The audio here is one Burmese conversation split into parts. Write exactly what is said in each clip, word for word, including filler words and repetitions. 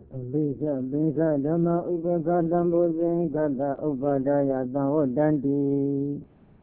Bisa bisa dhamma upakata bosen kata upadaya tahodanti.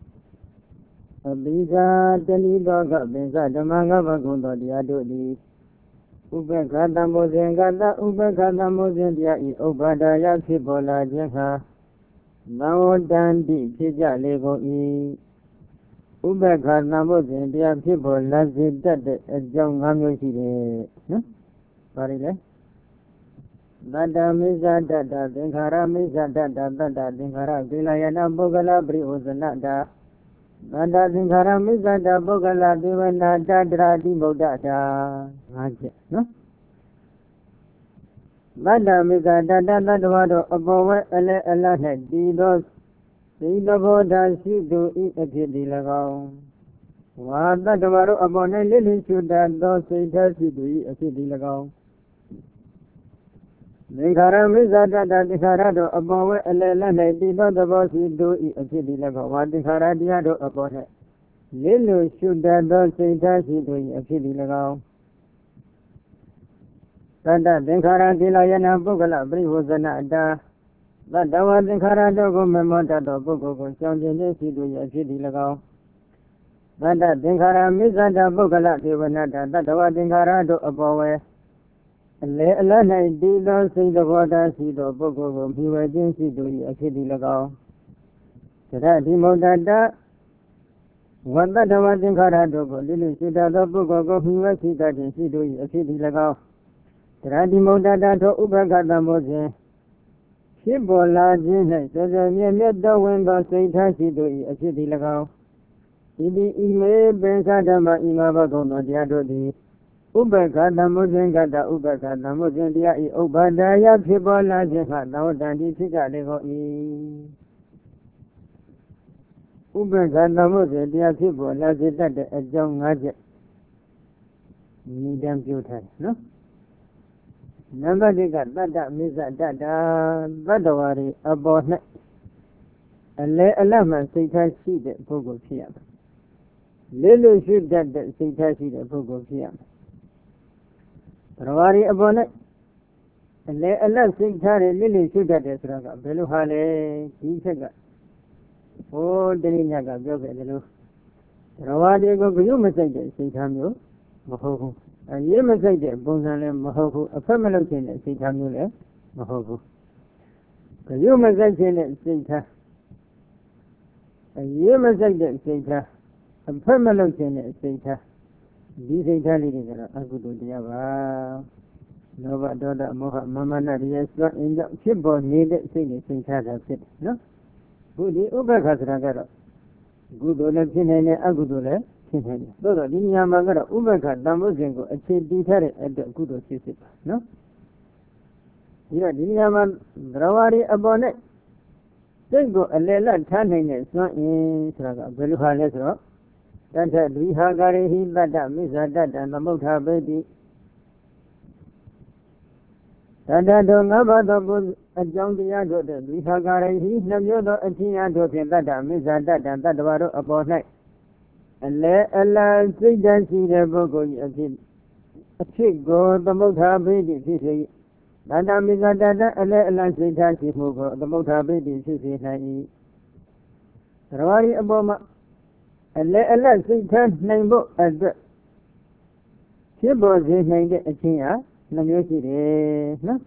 Bisa tani doka bisa dhamma kapa kunto diadodi. Upakata bosen kata upakata bosen dia i upadaya sipola jengha. Tahodanti pija lego i. Upakata bosen dia sipola sitate ejang ngamyo shide. Pari le? Tata misa tata tinkhara misa tata tata tinkhara vilayana bogala prihosana. Tata tinkhara misa tata bogala devana tadrati bodhata. Ngaji, no? Tata misa tata tatvado apawe ele elane didos siddhabodha siddhu i aphiti lagao. Wa tatvado apone lili shuddha do siddha siddhu i aphiti lagao. Tinkhara misa tata tinkhara do apawe ele elane didos dabo siddhu i aphiti lagao. Wa tinkhara diya do apone lili shuddha do siddha siddhu i aphiti lagao. Tata tinkhara tilayana bogala prihosana da. Tata wa tinkhara do ko memota do boggo ko syanjene siddhu i aphiti lagao. Tata tinkhara misa tata bogala devanata tata wa tinkhara do apawe ele elane didos siddhabodha siddho boggo ko miwe jin siddhu i aphiti lagao. Tata dimodata wa tata wa tinkhara do ko lili shuddha do boggo ko miwe siddha jin siddhu i aphiti lagao. Tata dimodata to upakata bosenဖြစ်ပေါ်လာခြင်း၌စေစေမြဲမြဲတော်ဝင်သောစိတ်ထားရှိတို့၏အဖြစ်သည်၎င်းဤသည်ဤမေပင်္စဓမ္မဤမှာဘကုံသောတရားတို့သည်ဥပ္ပခာတမုဇင်ကတဥပ္ပခာတမုဇင်တရားဤဥပ္ပဒါယဖြစ်ပေါ်လာခြင်းဟာသောတန်တိဖြစ်ကြလေကုန်၏ဥပ္ပခာတမုဇင်တရားဖြစ်ပေါ်လာစေတတ်တဲ့အကြောင်း၅ချက်ဤတံပြုထားတယ်နော်နံပါတ်၁ကတတ္တမိစ္ဆတတ္တသတ္တဝါတွေအပေါ်၌အလဲအလတ်မှစိတ်ထားရှိတဲ့ပုဂ္ဂိုလ်ဖြစ်ရမယ်။လေးလို့ရှိတတ်တဲ့စိတ်ထားရှိတဲ့ပုဂ္ဂိုလ်ဖြစ်ရမယ်။သတ္တဝါတွေအပေါ်၌အလဲအလတ်စိတ်ထားတဲ့လေးလို့ရှိတတ်တဲ့ဆိုတာကဘယ်လိုဟာလဲဒီချက်ကဟိုတတိယကပြောခဲ့တယ်လို့သတ္တဝါတွေကိုဘယ်လိုမစိတ်တဲ့စိတ်ထားမျိုးမဟုတ်ဘူး။အရေးမစိတ်တဲ့ပုံစံလည်းမဟုတ်ဘူးအဖက်မလုပ်ခြင်းတဲ့စိတ်ထားမျိုးလည်းမဟုတ်ဘူးကြရွမစိတ်ခြင်းတဲ့စိတ်ထားအရေးမစိတ်တဲ့စိတ်ထားအဖက်မလုပ်ခြင်းတဲ့စိတ်ထားဒီစိတ်ထားလေးတွေကတော့အကုသိုလ်တရားပါလောဘဒေါသမောဟမာမနရဲ့စွန့်အင်းကြောင့်ဖြစ်ပေါ်နေတဲ့စိတ်နဲ့စိတ်ထားတာဖြစ်တယ်နော်ခုဒီဥပ္ပခါဆိုတာကတော့ကုသိုလ်လည်းဖြစ်နေတယ်အကုသိုလ်လည်းဖြစ်နေတယ်သို့တော့ဒီညမှာကတော့ဥပ္ပခတန်ဖိုးစဉ်ကိုအခြေတည်ထားတဲ့အတွက်ကုသိုလ်ဖြစ်ဖြစ်ပါနော်ဒီတော့ဒီညမှာသရဝရီအပေါ်နဲ့စိတ်ကိုအလယ်လတ်ထားနိုင်တဲ့စွမ်းအင်ဆိုတာကဘယ်လိုဟာလဲဆိုတော့တထဒွိဟာကာရိဟိတတ္တမိစ္ဆာတတ္တသမုဋ္ဌပိတိတတ္တတို့ငါးပါးသောကိုအကြောင်းတရားတို့တဲ့ဒွိဟာကာရိဟိနှမျိုးသောအခြင်းအတို့ဖြင့်တတ္တမိစ္ဆာတတ္တတတ္တဝါတို့အပေါ်၌အလဲအလတ်စိတ်ဓာတ်ရှိတဲ့ပုဂ္ဂိုလ်ကြီးအဖြစ်အဖြစ်ကိုသမုဋ္ဌပိတိဖြစ်စေတတ္တမိစ္ဆာတတ္တအလဲအလတ်စိတ်ဓာတ်ရှိမှုကိုသမုဋ္ဌပိတိဖြစ်စေနိုင်၏သရဝရီအပေါ်မှာအလဲအလတ်စိတ်ထားနိုင်ဖို့အတွက်ဖြစ်ပေါ်စေနိုင်တဲ့အခြင်းဟာနှမျိုးရှိတယ်နော်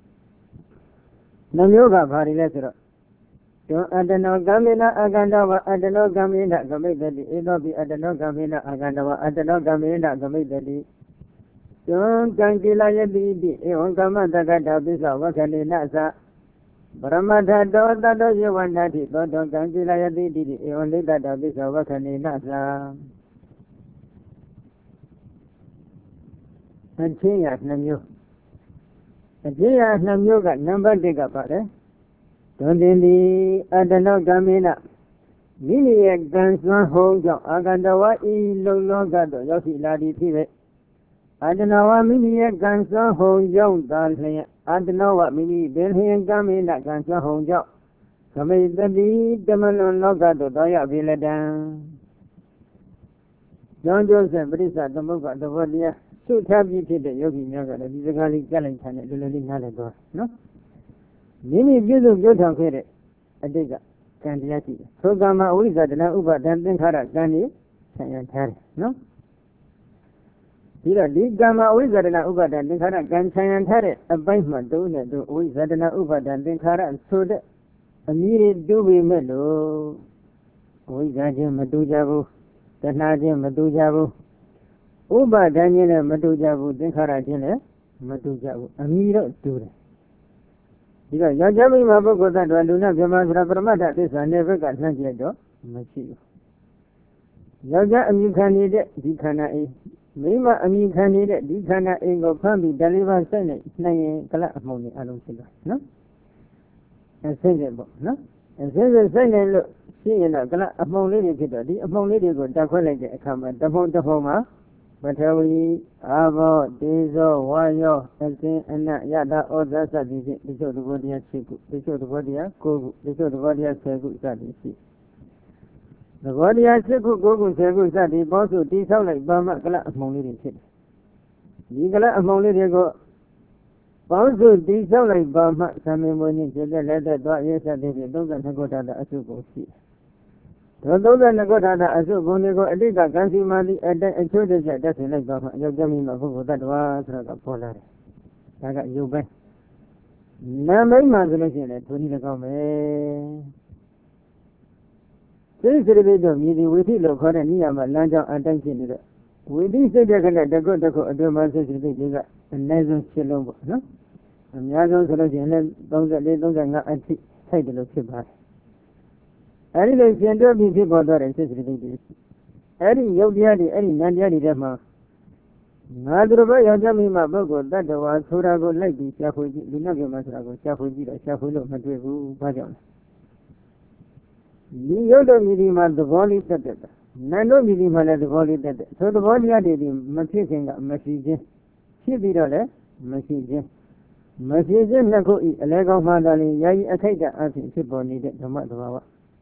နှမျိုးကဘာတွေလဲဆိုတော့တောအတ္တနောကမေနအာကန္တဝအတ္တနောကမေနဂမိတ္တိဧသောပိအတ္တနောကမေနအာကန္တဝအတ္တနောကမေနဂမိတ္တိတောကံကိလယတိတိဧဝံကမ္မတက္ကတာပိသဝခဏေနသပရမတ္ထတောတတ္တောယဝန္တတိသောတောကံကိလယတိတိဧဝံလိတ္တတာပိသဝခဏေနသအချင်းရနှမျိုးအချင်းရနှမျိုးကနံပါတ်၁ကပါတယ်ဒွန်တင်ဒီအတ္တနောကမေနမိမိရဲ့ကံစွမ်းဟုံးကြောင့်အာကန္တဝဤလုံလောကသို့ရောက်ရှိလာသည်ဖြစ်တဲ့အတ္တနောဝမိမိရဲ့ကံစွမ်းဟုံးကြောင့်သာလျှင်အတ္တနောဝမိမိပင်လျှင်ကမေနကံစွမ်းဟုံးကြောင့်သမိတတိတမလွန်လောကသို့တောရောက်ပြီလက်တံကြောင့်ကျိုးဆက်ပရိစ္ဆသမုပ္ပါသဘောတရားစုထားပြီးဖြစ်တဲ့ယောဂီများကလည်းဒီစကားလေးကြားလိုက်တာနဲ့လွယ်လွယ်လေးနားလည်သွားနော်မိမိပြည့်စုံပြောထောင်ခဲ့တဲ့အတိတ်ကကံတရားရှိတယ်သောကမ္မအဝိဇ္ဇာတဏှာဥပါဒံသင်္ခါရကံนี้ဆံရထားတယ်နော်ဒီတော့ဒီကမ္မအဝိဇ္ဇာတဏှာဥပါဒံသင်္ခါရကံဆံရထားတဲ့အပိုင်းမှာတုံးနဲ့တုံးအဝိဇ္ဇာတဏှာဥပါဒံသင်္ခါရဆိုတဲ့အမည်တွေတူပေမဲ့လို့အဝိဇ္ဇာချင်းမတူကြဘူးတဏှာချင်းမတူကြဘူးဥပါဒံချင်းလည်းမတူကြဘူးသင်္ခါရချင်းလည်းမတူကြဘူးအမည်တော့တူတယ်ဒီတော့ယောက်ျားမိန်းမပုဂ္ဂိုလ်သတ္တဝါလူနာမြမဆိုတာပရမတ္ထသစ္စာနဲ့ဘက်ကနှံ့ကြည့်တော့မရှိဘူးယောက်ျားအမည်ခံနေတဲ့ဒီခန္ဓာအိမ်မိန်းမအမည်ခံနေတဲ့ဒီခန္ဓာအိမ်ကိုဖမ်းပြီးဓာတ်လေးပါးစိုက်နေနှံ့ရင်ကလအမှုန်တွေအလုံးဖြစ်သွားနော်အစိမ့်တယ်ပေါ့နော်အစိမ့်စိမ့်စိုက်နေလို့ရှိရင်တော့ကလအမှုန်လေးတွေဖြစ်တော့ဒီအမှုန်လေးတွေကိုတက်ခွဲလိုက်တဲ့အခါမှာတပုံတပုံမှာပထဝီအာဘောတေဇောဝါယောအစင်အနယတဩဇသတိဖြင့်ဒီချို့သဘောတရားရှိခုဒီချို့သဘောတရား၉ခုဒီချို့သဘောတရား၁၀ခုစသည်ရှိသဘောတရား၈ခု၉ခု၁၀ခုစသည်ပေါင်းစုတိဆောက်လိုက်ပါမှကလအမှုန်လေးတွေဖြစ်တယ်ဒီကလအမှုန်လေးတွေကိုပေါင်းစုတိဆောက်လိုက်ပါမှသံမေမွေးခြင်းကျက်လက်လက်သွားရဲစသည်ဖြင့်၃၂ခုထာတာအစုကိုရှိတယ်သောသုံးသနှစ်ခုထာတာအစုဘုံတွေကိုအတိတ်ကကံစီမာတိအတိုင်းအချို့တကျတက်ဆင်လိုက်ပါမှယောက်ျားမိန်းမပုဂ္ဂိုလ်တ attva ဆိုတာကပေါ်လာတယ်။ဒါကယုတ်ပဲ။နာမိတ်မှဆိုလို့ရှိရင်လည်းဒုနည်း၎င်းပဲ။စိတ်စိတ္တိတို့မြည်ဒီဝိသိလို့ခေါ်တဲ့နိယမလမ်းကြောင်းအတိုင်းဖြစ်နေတဲ့ဝိသိစိတ်တဲ့ခနဲ့တကုတ်တကုတ်အတွင်းမှာစိတ်စိတ္တိတွေကအနည်းဆုံးရှင်းလုံးပေါ့နော်။အများဆုံးဆိုလို့ရှိရင်လည်း၃၄ ၃၅အထိထိုက်တယ်လို့ဖြစ်ပါတယ်။အဲဒီလိုရှင်တွဲပြီးဖြစ်ပေါ်သွားတဲ့စိတ်စိတ္တိတွေအဲဒီယုတ်တရားတွေအဲဒီနံတရားတွေထဲမှာငါတို့ဘယောက်ျားမိန်းမပုဂ္ဂိုလ်တ attva ဆိုတာကိုလိုက်ပြီးရှားဖွေကြည့်လူနာပြမဆိုတာကိုရှားဖွေကြည့်တော့ရှားဖွေလို့မတွေ့ဘူးဘာကြောင့်လဲဒီယုတ်တို့မြည်ဒီမှာသဘောလေးတက်တက်နံတို့မြည်ဒီမှာလည်းသဘောလေးတက်တက်သို့သဘောတရားတွေဒီမဖြစ်ခင်ကမရှိခြင်းဖြစ်ပြီးတော့လည်းမရှိခြင်းမရှိခြင်းနှစ်ခုဤအလဲကောင်းမှသာလျှင်ယာယီအခိုက်အတန့်အဖြစ်ဖြစ်ပေါ်နေတဲ့ဓမ္မသဘာဝ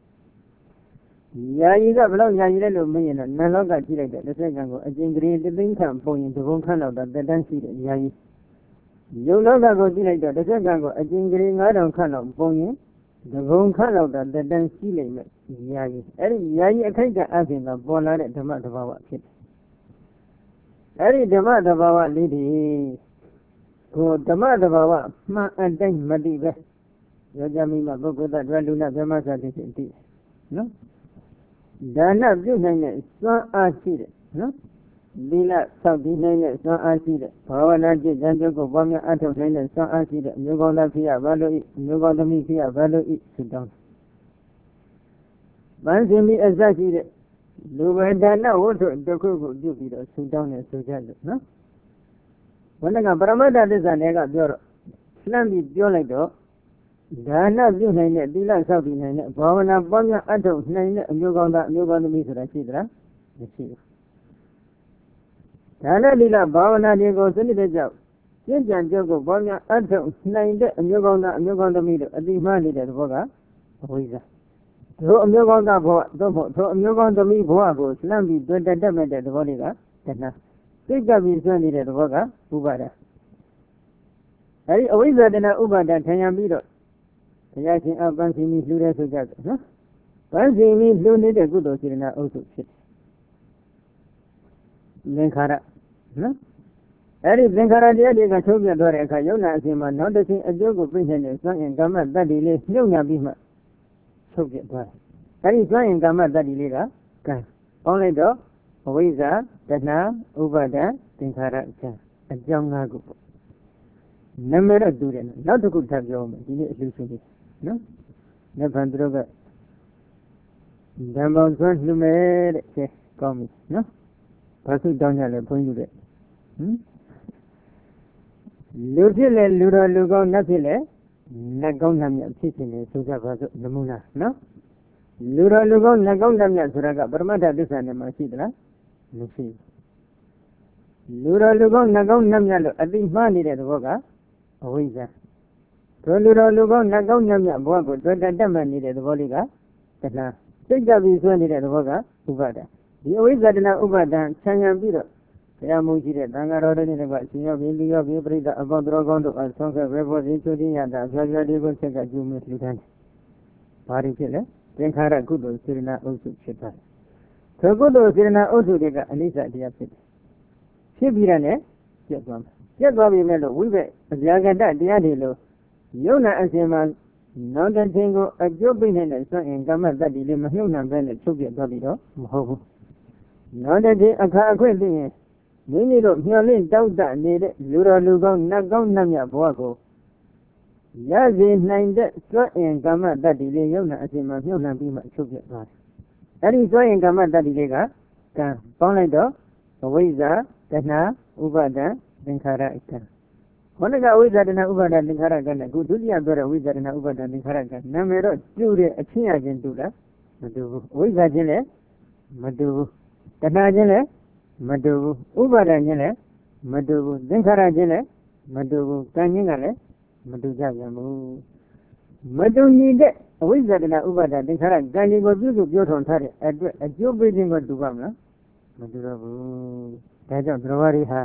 ယာယီကဘယ်လောက်ယာယီလဲလို့မင်းရင်တော့နံလောကကြည့်လိုက်တဲ့တစ်စက္ကန့်ကိုအကျဉ်းကလေးတစ်သိန်းခန့်ပုံရင်တဘုံခန့်လောက်တော့တက်တန်းရှိတဲ့ယာယီယုံလောကကိုကြည့်လိုက်တော့တစ်စက္ကန့်ကိုအကျဉ်းကလေးငါးထောင်ခန့်လောက်ပုံရင်တဘုံခန့်လောက်တော့တက်တန်းရှိလိမ့်မယ်ယာယီအဲ့ဒီယာယီအခိုက်အတန့်အဖြစ်ကပေါ်လာတဲ့ဓမ္မသဘာဝဖြစ်တယ်အဲ့ဒီဓမ္မသဘာဝလေးတွေကိုဓမ္မသဘာဝမှန်အတိုင်းမသိပဲယောက်ျားမိန်းမပုဂ္ဂိုလ်သတ္တဝါလူနာဗြဟ္မစသည်ဖြင့်သိတယ်နော်ဒါနပြုနိုင်တဲ့စွမ်းအားရှိတယ်နော်သီလဆောက်တည်နိုင်တဲ့စွမ်းအားရှိတဲ့ဘာဝနာจิตဉာဏ်ချုပ်ကိုပွားများအထောက်နိုင်တဲ့စွမ်းအားရှိတဲ့အမျိုးကောင်းသားဖြစ်ရပါလို့ဤအမျိုးကောင်းသမီးဖြစ်ရပါလို့ဤဆုတောင်းပန်းစင်ပြီးအစရှိတဲ့လူဝေဒါနဝတ္ထုတစ်ခုခုပြုပြီးတော့ဆုတောင်းနေဆိုကြလို့နော်ဘုန်းကပရမတ္ထသစ္စာနဲ့ကပြောတော့လှမ်းပြီးပြောလိုက်တော့ဒါနပြုနိုင်တဲ့သီလဆောက်တည်နိုင်တဲ့ဘာဝနာပွားများအထောက်နိုင်တဲ့အမျိုးကောင်းသားအမျိုးကောင်းသမီးဆိုတာရှိသလားမရှိဘူးဒါနသီလဘာဝနာတွေကိုစနစ်တကျကျင့်ကြံကြုတ်ကိုပွားများအထောက်နိုင်တဲ့အမျိုးကောင်းသားအမျိုးကောင်းသမီးတို့အတိမနေတဲ့သဘောကအဝိဇ္ဇာတို့အမျိုးကောင်းသားဘဝသို့မဟုတ်တို့အမျိုးကောင်းသမီးဘဝကိုလှမ်းပြီးတွေ့တတ်မဲ့တဲ့သဘောတွေကတဏှာသိကြပြီးဆွဲနေတဲ့သဘောကဥပါဒာအဲဒီအဝိဇ္ဇာတဏှာဥပါဒာထင်ရပြီးတော့တရားရှင်အပန်းစီမီလှူတဲ့ဆိုကြတယ်နော်ပန်းစီမီလှူနေတဲ့ကုသိုလ်စေတနာအုပ်စုဖြစ်သင်္ခါရနော်အဲ့ဒီသင်္ခါရတရားတွေကချုပ်ပြသွားတဲ့အခါယုံနာအစဉ်မှာနောက်တစ်ချိန်အကျိုးကိုပြည့်နေတဲ့စွန့်ရင်ကာမတတ္တိလေးမြုပ်ညာပြီးမှချုပ်ပြသွားတယ်အဲ့ဒီစွန့်ရင်ကာမတတ္တိလေးကကံပေါင်းလိုက်တော့အဝိဇ္ဇာတဏှာဥပါဒံသင်္ခါရအကြောင်းအကြောင်း၅ခုပေါ့နမရတူတယ်နောက်တစ်ခုထပ်ပြောမယ်ဒီနေ့အလှူရှင်လေးနော်။နှစ်ဖန်သူတို့ကဓမ္မဆွမ်းလှမယ်တဲ့ကဲကောင်းပြီနော်။ဘာစုတောင်းကြလဲဘုန်းကြီးတဲ့ဟင်လူဖြစ်လေလူတော်လူကောင်းနတ်ဖြစ်လေနတ်ကောင်းနတ်မြတ်ဖြစ်ခြင်းလေဆိုကြပါစို့နမူနာနော်။လူတော်လူကောင်းနတ်ကောင်းနတ်မြတ်ဆိုတာကပရမတ္ထသစ္စာနဲ့မှရှိသလားမရှိဘူး။လူတော်လူကောင်းနတ်ကောင်းနတ်မြတ်လို့အတိမှားနေတဲ့သဘောကအဝိဇ္ဇာတို့လူတော်လူကောင်းနတ်ကောင်းညံ့ညံ့ဘဝကိုတွေ့တတ်မှတ်နေတဲ့သဘောလေးကတဏှာစိတ်ကြပြီးဆွဲနေတဲ့သဘောကဥပါဒာဒီအဝိဇ္ဇာတဏှာဥပါဒံဆံရံပြီးတော့တရားမှုရှိတဲ့သံဃာတော်တွေနဲ့ကရှင်ရောက်ပြီးလူရောက်ပြီးပြိဿအပေါင်းတော်ကောင်းတို့အဆုံးခဲ့ဘယ်ပေါ်ရင်းချိုးခြင်းရတာအဖျားဖျားလေးကိုဆက်ကကျူးမလှူဒန်းတယ်။ဘာတွေဖြစ်လဲသင်္ခါရကုသိုလ်စေတနာအုပ်စုဖြစ်ပါတယ်။ထိုကုသိုလ်စေတနာအုပ်စုတွေကအနိစ္စတရားဖြစ်တယ်။ဖြစ်ပြီးတဲ့နဲ့ပြတ်သွားမယ်။ပြတ်သွားပြီမဲ့လို့ဝိဘက်အပြာကတတရားတွေလို့ယုံနာအစဉ်မှာနောက်တစ်ချိန်ကိုအကျိုးပိနေတဲ့စွန့်ရင်ကမ္မတတ္တိလေးမမြုပ်နှံပဲနဲ့ချုပ်ပြသွားပြီးတော့မဟုတ်ဘူး။နောက်တစ်ချိန်အခါအခွင့်သိရင်မိမိတို့မျှော်လင့်တောက်တနေတဲ့လူတော်လူကောင်းနတ်ကောင်းနတ်မြတ်ဘဝကိုရစေနိုင်တဲ့စွန့်ရင်ကမ္မတတ္တိလေးယုံနာအစဉ်မှာမြုပ်နှံပြီးမှချုပ်ပြသွားတယ်။အဲဒီစွန့်ရင်ကမ္မတတ္တိလေးကကံပေါင်းလိုက်တော့အဝိဇ္ဇာတဏှာဥပါဒံသင်္ခါရကံခொနကအဝိဇ္ဇာတဏှာဥပါဒံသင်္ခါရကံနဲ့အခုဒုတိယပြောတဲ့ဝိဇ္ဇာတဏှာဥပါဒံသင်္ခါရကံနာမည်တော့ကျူတဲ့အချင်းအချင်းတူလားမတူဘူးအဝိဇ္ဇာချင်းလည်းမတူဘူးတဏှာချင်းလည်းမတူဘူးဥပါဒံချင်းလည်းမတူဘူးသင်္ခါရချင်းလည်းမတူဘူးကံချင်းကလည်းမတူကြပြန်ဘူးမတူညီတဲ့အဝိဇ္ဇာတဏှာဥပါဒံသင်္ခါရကံကြီးကိုပြုစုပြောထောင်ထားတဲ့အတွက်အကျိုးပေးခြင်းကိုတူပါမလားမတူတော့ဘူးဒါကြောင့်သရဝရီဟာ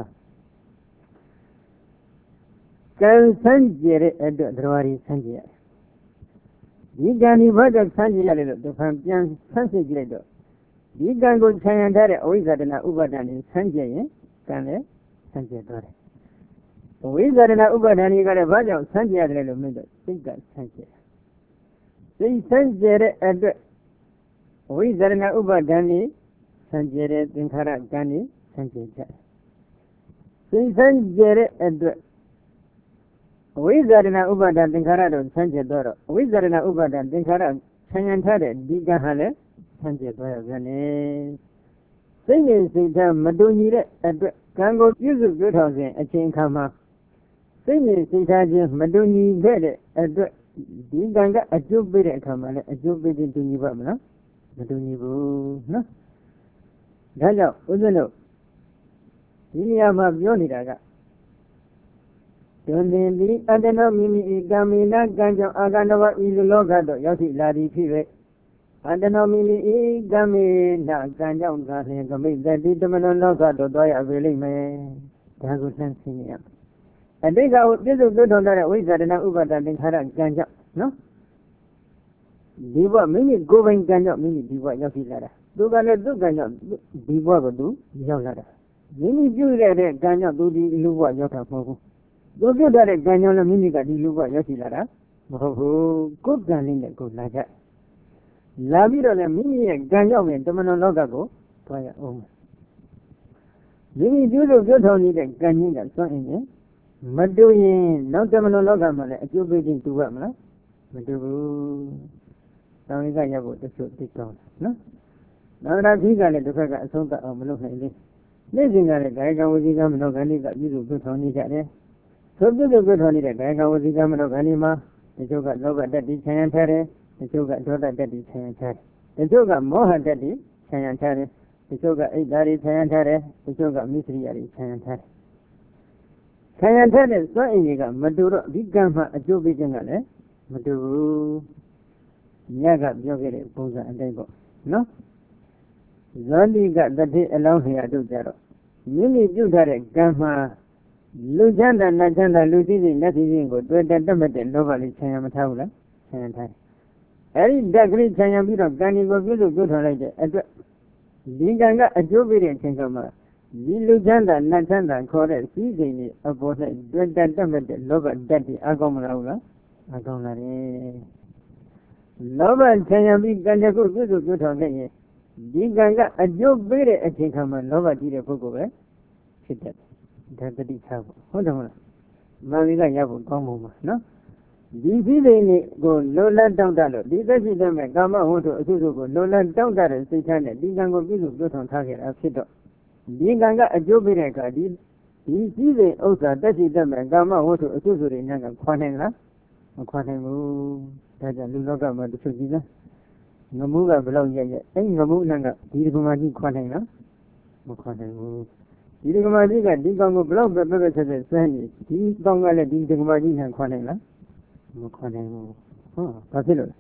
ကံဆန်းကျဲတဲ့အတွက်သရဝရီဆန်းကျဲရတယ်ဒီကံဒီဘာကြောင့်ဆန်းကျဲရတယ်လို့တစ်ခါပြန်ဆန်းစစ်ကြည့်လိုက်တော့ဒီကံကိုခြံရံထားတဲ့အဝိဇ္ဇာတဏှာဥပါဒံကိုဆန်းကျဲရင်ကံလည်းဆန်းကျဲသွားတယ်အဝိဇ္ဇာတဏှာဥပါဒံကြီးကလည်းဘာကြောင့်ဆန်းကျဲရတယ်လို့မင်းတို့စိတ်ကဆန်းကျဲစိတ်ဆန်းကျဲတဲ့အတွက်အဝိဇ္ဇာတဏှာဥပါဒံကြီးဆန်းကျဲတဲ့သင်္ခါရကံကြီးဆန်းကျဲကြတယ်စိတ်ဆန်းကျဲတဲ့အတွက်အဝိဇ္ဇာတဏှာဥပါဒံသင်္ခါရတို့ဆန်းကျဲတော့အဝိဇ္ဇာတဏှာဥပါဒံသင်္ခါရဆံရံထားတဲ့ဒီကံဟာလည်းဆန်းကျဲသွားရပြန်လေစိတ်နဲ့စိတ်ထားမတူညီတဲ့အတွက်ကံကိုပြုစုပြောထောင်စဉ်အချိန်အခါမှာစိတ်နဲ့စိတ်ထားချင်းမတူညီခဲ့တဲ့အတွက်ဒီကံကအကျိုးပေးတဲ့အခါမှာလည်းအကျိုးပေးခြင်းတူညီပါမလားမတူညီဘူးနော်ဒါကြောင့်ဦးဇင်းတို့ဒီနေရာမှာပြောနေတာကတွင်တင်ပြီးအတ္တနောမိမိဤကံမေနကံကြောင့်အာကန္တဝဤလူလောကသို့ရောက်ရှိလာသည်ဖြစ်၍အတ္တနောမိမိဤကံမေနကံကြောင့်သာလျှင်ကမိတ်တတိတမနောလောကသို့သွားရပေလိမ့်မယ်ဒါကိုသင်သိနေရအတိတ်ကပြည့်စုံသွတ်ထုံတဲ့ဝိဇ္ဇာတဏှာဥပါဒသင်္ခါရကံကြောင့်နော်ဒီဘဝမိမိကိုယ်ပိုင်ကံကြောင့်မိမိဒီဘဝရောက်ရှိလာတာသူကလည်းသူ့ကံကြောင့်ဒီဘဝကိုသူရောက်လာတာမိမိပြုရတဲ့ကံကြောင့်သူဒီလူဘဝရောက်တာမဟုတ်ဘူးသူပြုတ်တဲ့ကံကြောင့်လည်းမိမိကဒီလူဘဝရောက်ရှိလာတာမဟုတ်ဘူးကိုယ်ကံလေးနဲ့ကိုယ်လာကြလာပြီးတော့လည်းမိမိရဲ့ကံကြောင့်ပဲတမန်တော်လောကကိုသွားရအောင်မိမိပြုလို့ပြုတ်ထောင်နေတဲ့ကံကြီးကစွန့်အင်းနဲ့မတူရင်နောက်တမန်တော်လောကမှာလည်းအကျိုးပေးခြင်းတူရမလားမတူဘူးတောင်းရကရဖို့တချို့သိကောင်းတယ်နော်နောက်တစ်ခါကလည်းတစ်ခါကအဆုံးသတ်အောင်မလုပ်နိုင်လေနေ့စဉ်ကလည်းကာယကံဝစီကံမနောကံလေးကပြုစုပြုတ်ထောင်နေကြတယ်သို့ပြုစုပြုတ်ထောင်နေတဲ့ကာယကံဝစီကံမနောကံလေးမှာတချို့ကလောဘတတ္တိခြံရံထားတယ်တချို့ကဒေါသတတ္တိခြံရံထားတယ်တချို့ကမောဟတတ္တိခြံရံထားတယ်တချို့ကအိတ်ဓာရီခြံရံထားတယ်တချို့ကမိစ္ဆရိယတွေခြံရံထားတယ်ခြံရံထားတဲ့စွန့်အင်ကြီးကမတူတော့ဒီကံမှာအကျိုးပေးခြင်းကလည်းမတူဘူးညကပြောခဲ့တဲ့ပုံစံအတိုင်းပေါ့နော်ဇောတိကတတိအလောင်းလျာတို့ကြတော့မိမိပြုထားတဲ့ကံမှာလူချမ်းသာနတ်ချမ်းသာလူသိသိနတ်သိသိကိုတွေ့တဲ့တတ်မဲ့တဲ့လောဘလေးခြံရံမထားဘူးလားခြံရံထားအဲဒီဓာတ်ကလေးခြံရံပြီးတော့ကံဒီကိုပြုစုပြုထားလိုက်တဲ့အတွက်ဒီကံကအကျိုးပေးတဲ့အချိန်ကမှဒီလူချမ်းသာနတ်ချမ်းသာခေါ်တဲ့စည်းစိမ်ကြီးအပေါ်၌တွေ့တဲ့တတ်မဲ့တဲ့လောဘဓာတ်တွေအကောင်းမလားဘူးလားအကောင်းလာတယ်လောဘခြံရံပြီးကံတစ်ခုပြုစုပြုထားခဲ့ရင်ဒီကံကအကျိုးပေးတဲ့အချိန်ခါမှာလောဘကြီးတဲ့ပုဂ္ဂိုလ်ပဲဖြစ်တတ်တယ်ဒါတတိထားဖို့ဟုတ်တယ်မလားမာဝိကရဖို့ကောင်းပုံပါနော်ဒီစည်းစိမ်ကိုလိုလတ်တောင့်တလို့ဒီသက်ရှိတဲ့မဲ့ကာမဝတ္ထုအစုစုကိုလိုလတ်တောင့်တတဲ့စိတ်ထားနဲ့ဒီကံကိုပြုစုပြုထောင်ထားခဲ့တာဖြစ်တော့ဒီကံကအကျိုးပေးတဲ့အခါဒီဒီစည်းစိမ်ဥစ္စာသက်ရှိတဲ့မဲ့ကာမဝတ္ထုအစုစုတွေနဲ့ကခွာနိုင်လားမခွာနိုင်ဘူးဒါကြောင့်လူလောကမှာတစ်ခုကြည့်လားငမှုကဘယ်လောက်ရက်ရက်အဲ့ငမှုနဲ့ကဒီဒကမာကြီးခွာနိုင်လားမခွာနိုင်ဘူးဒီဒကမာကြီးကဒီကောင်ကိုဘယ်လောက်ပဲပဲပဲဆက်ဆက်ဆွဲနေဒီကောင်ကလည်းဒီဒကမာကြီးနဲ့ခွာနိုင်လားမခွာနိုင်ဘူးဟုတ်ဘာဖြစ်လို့လဲ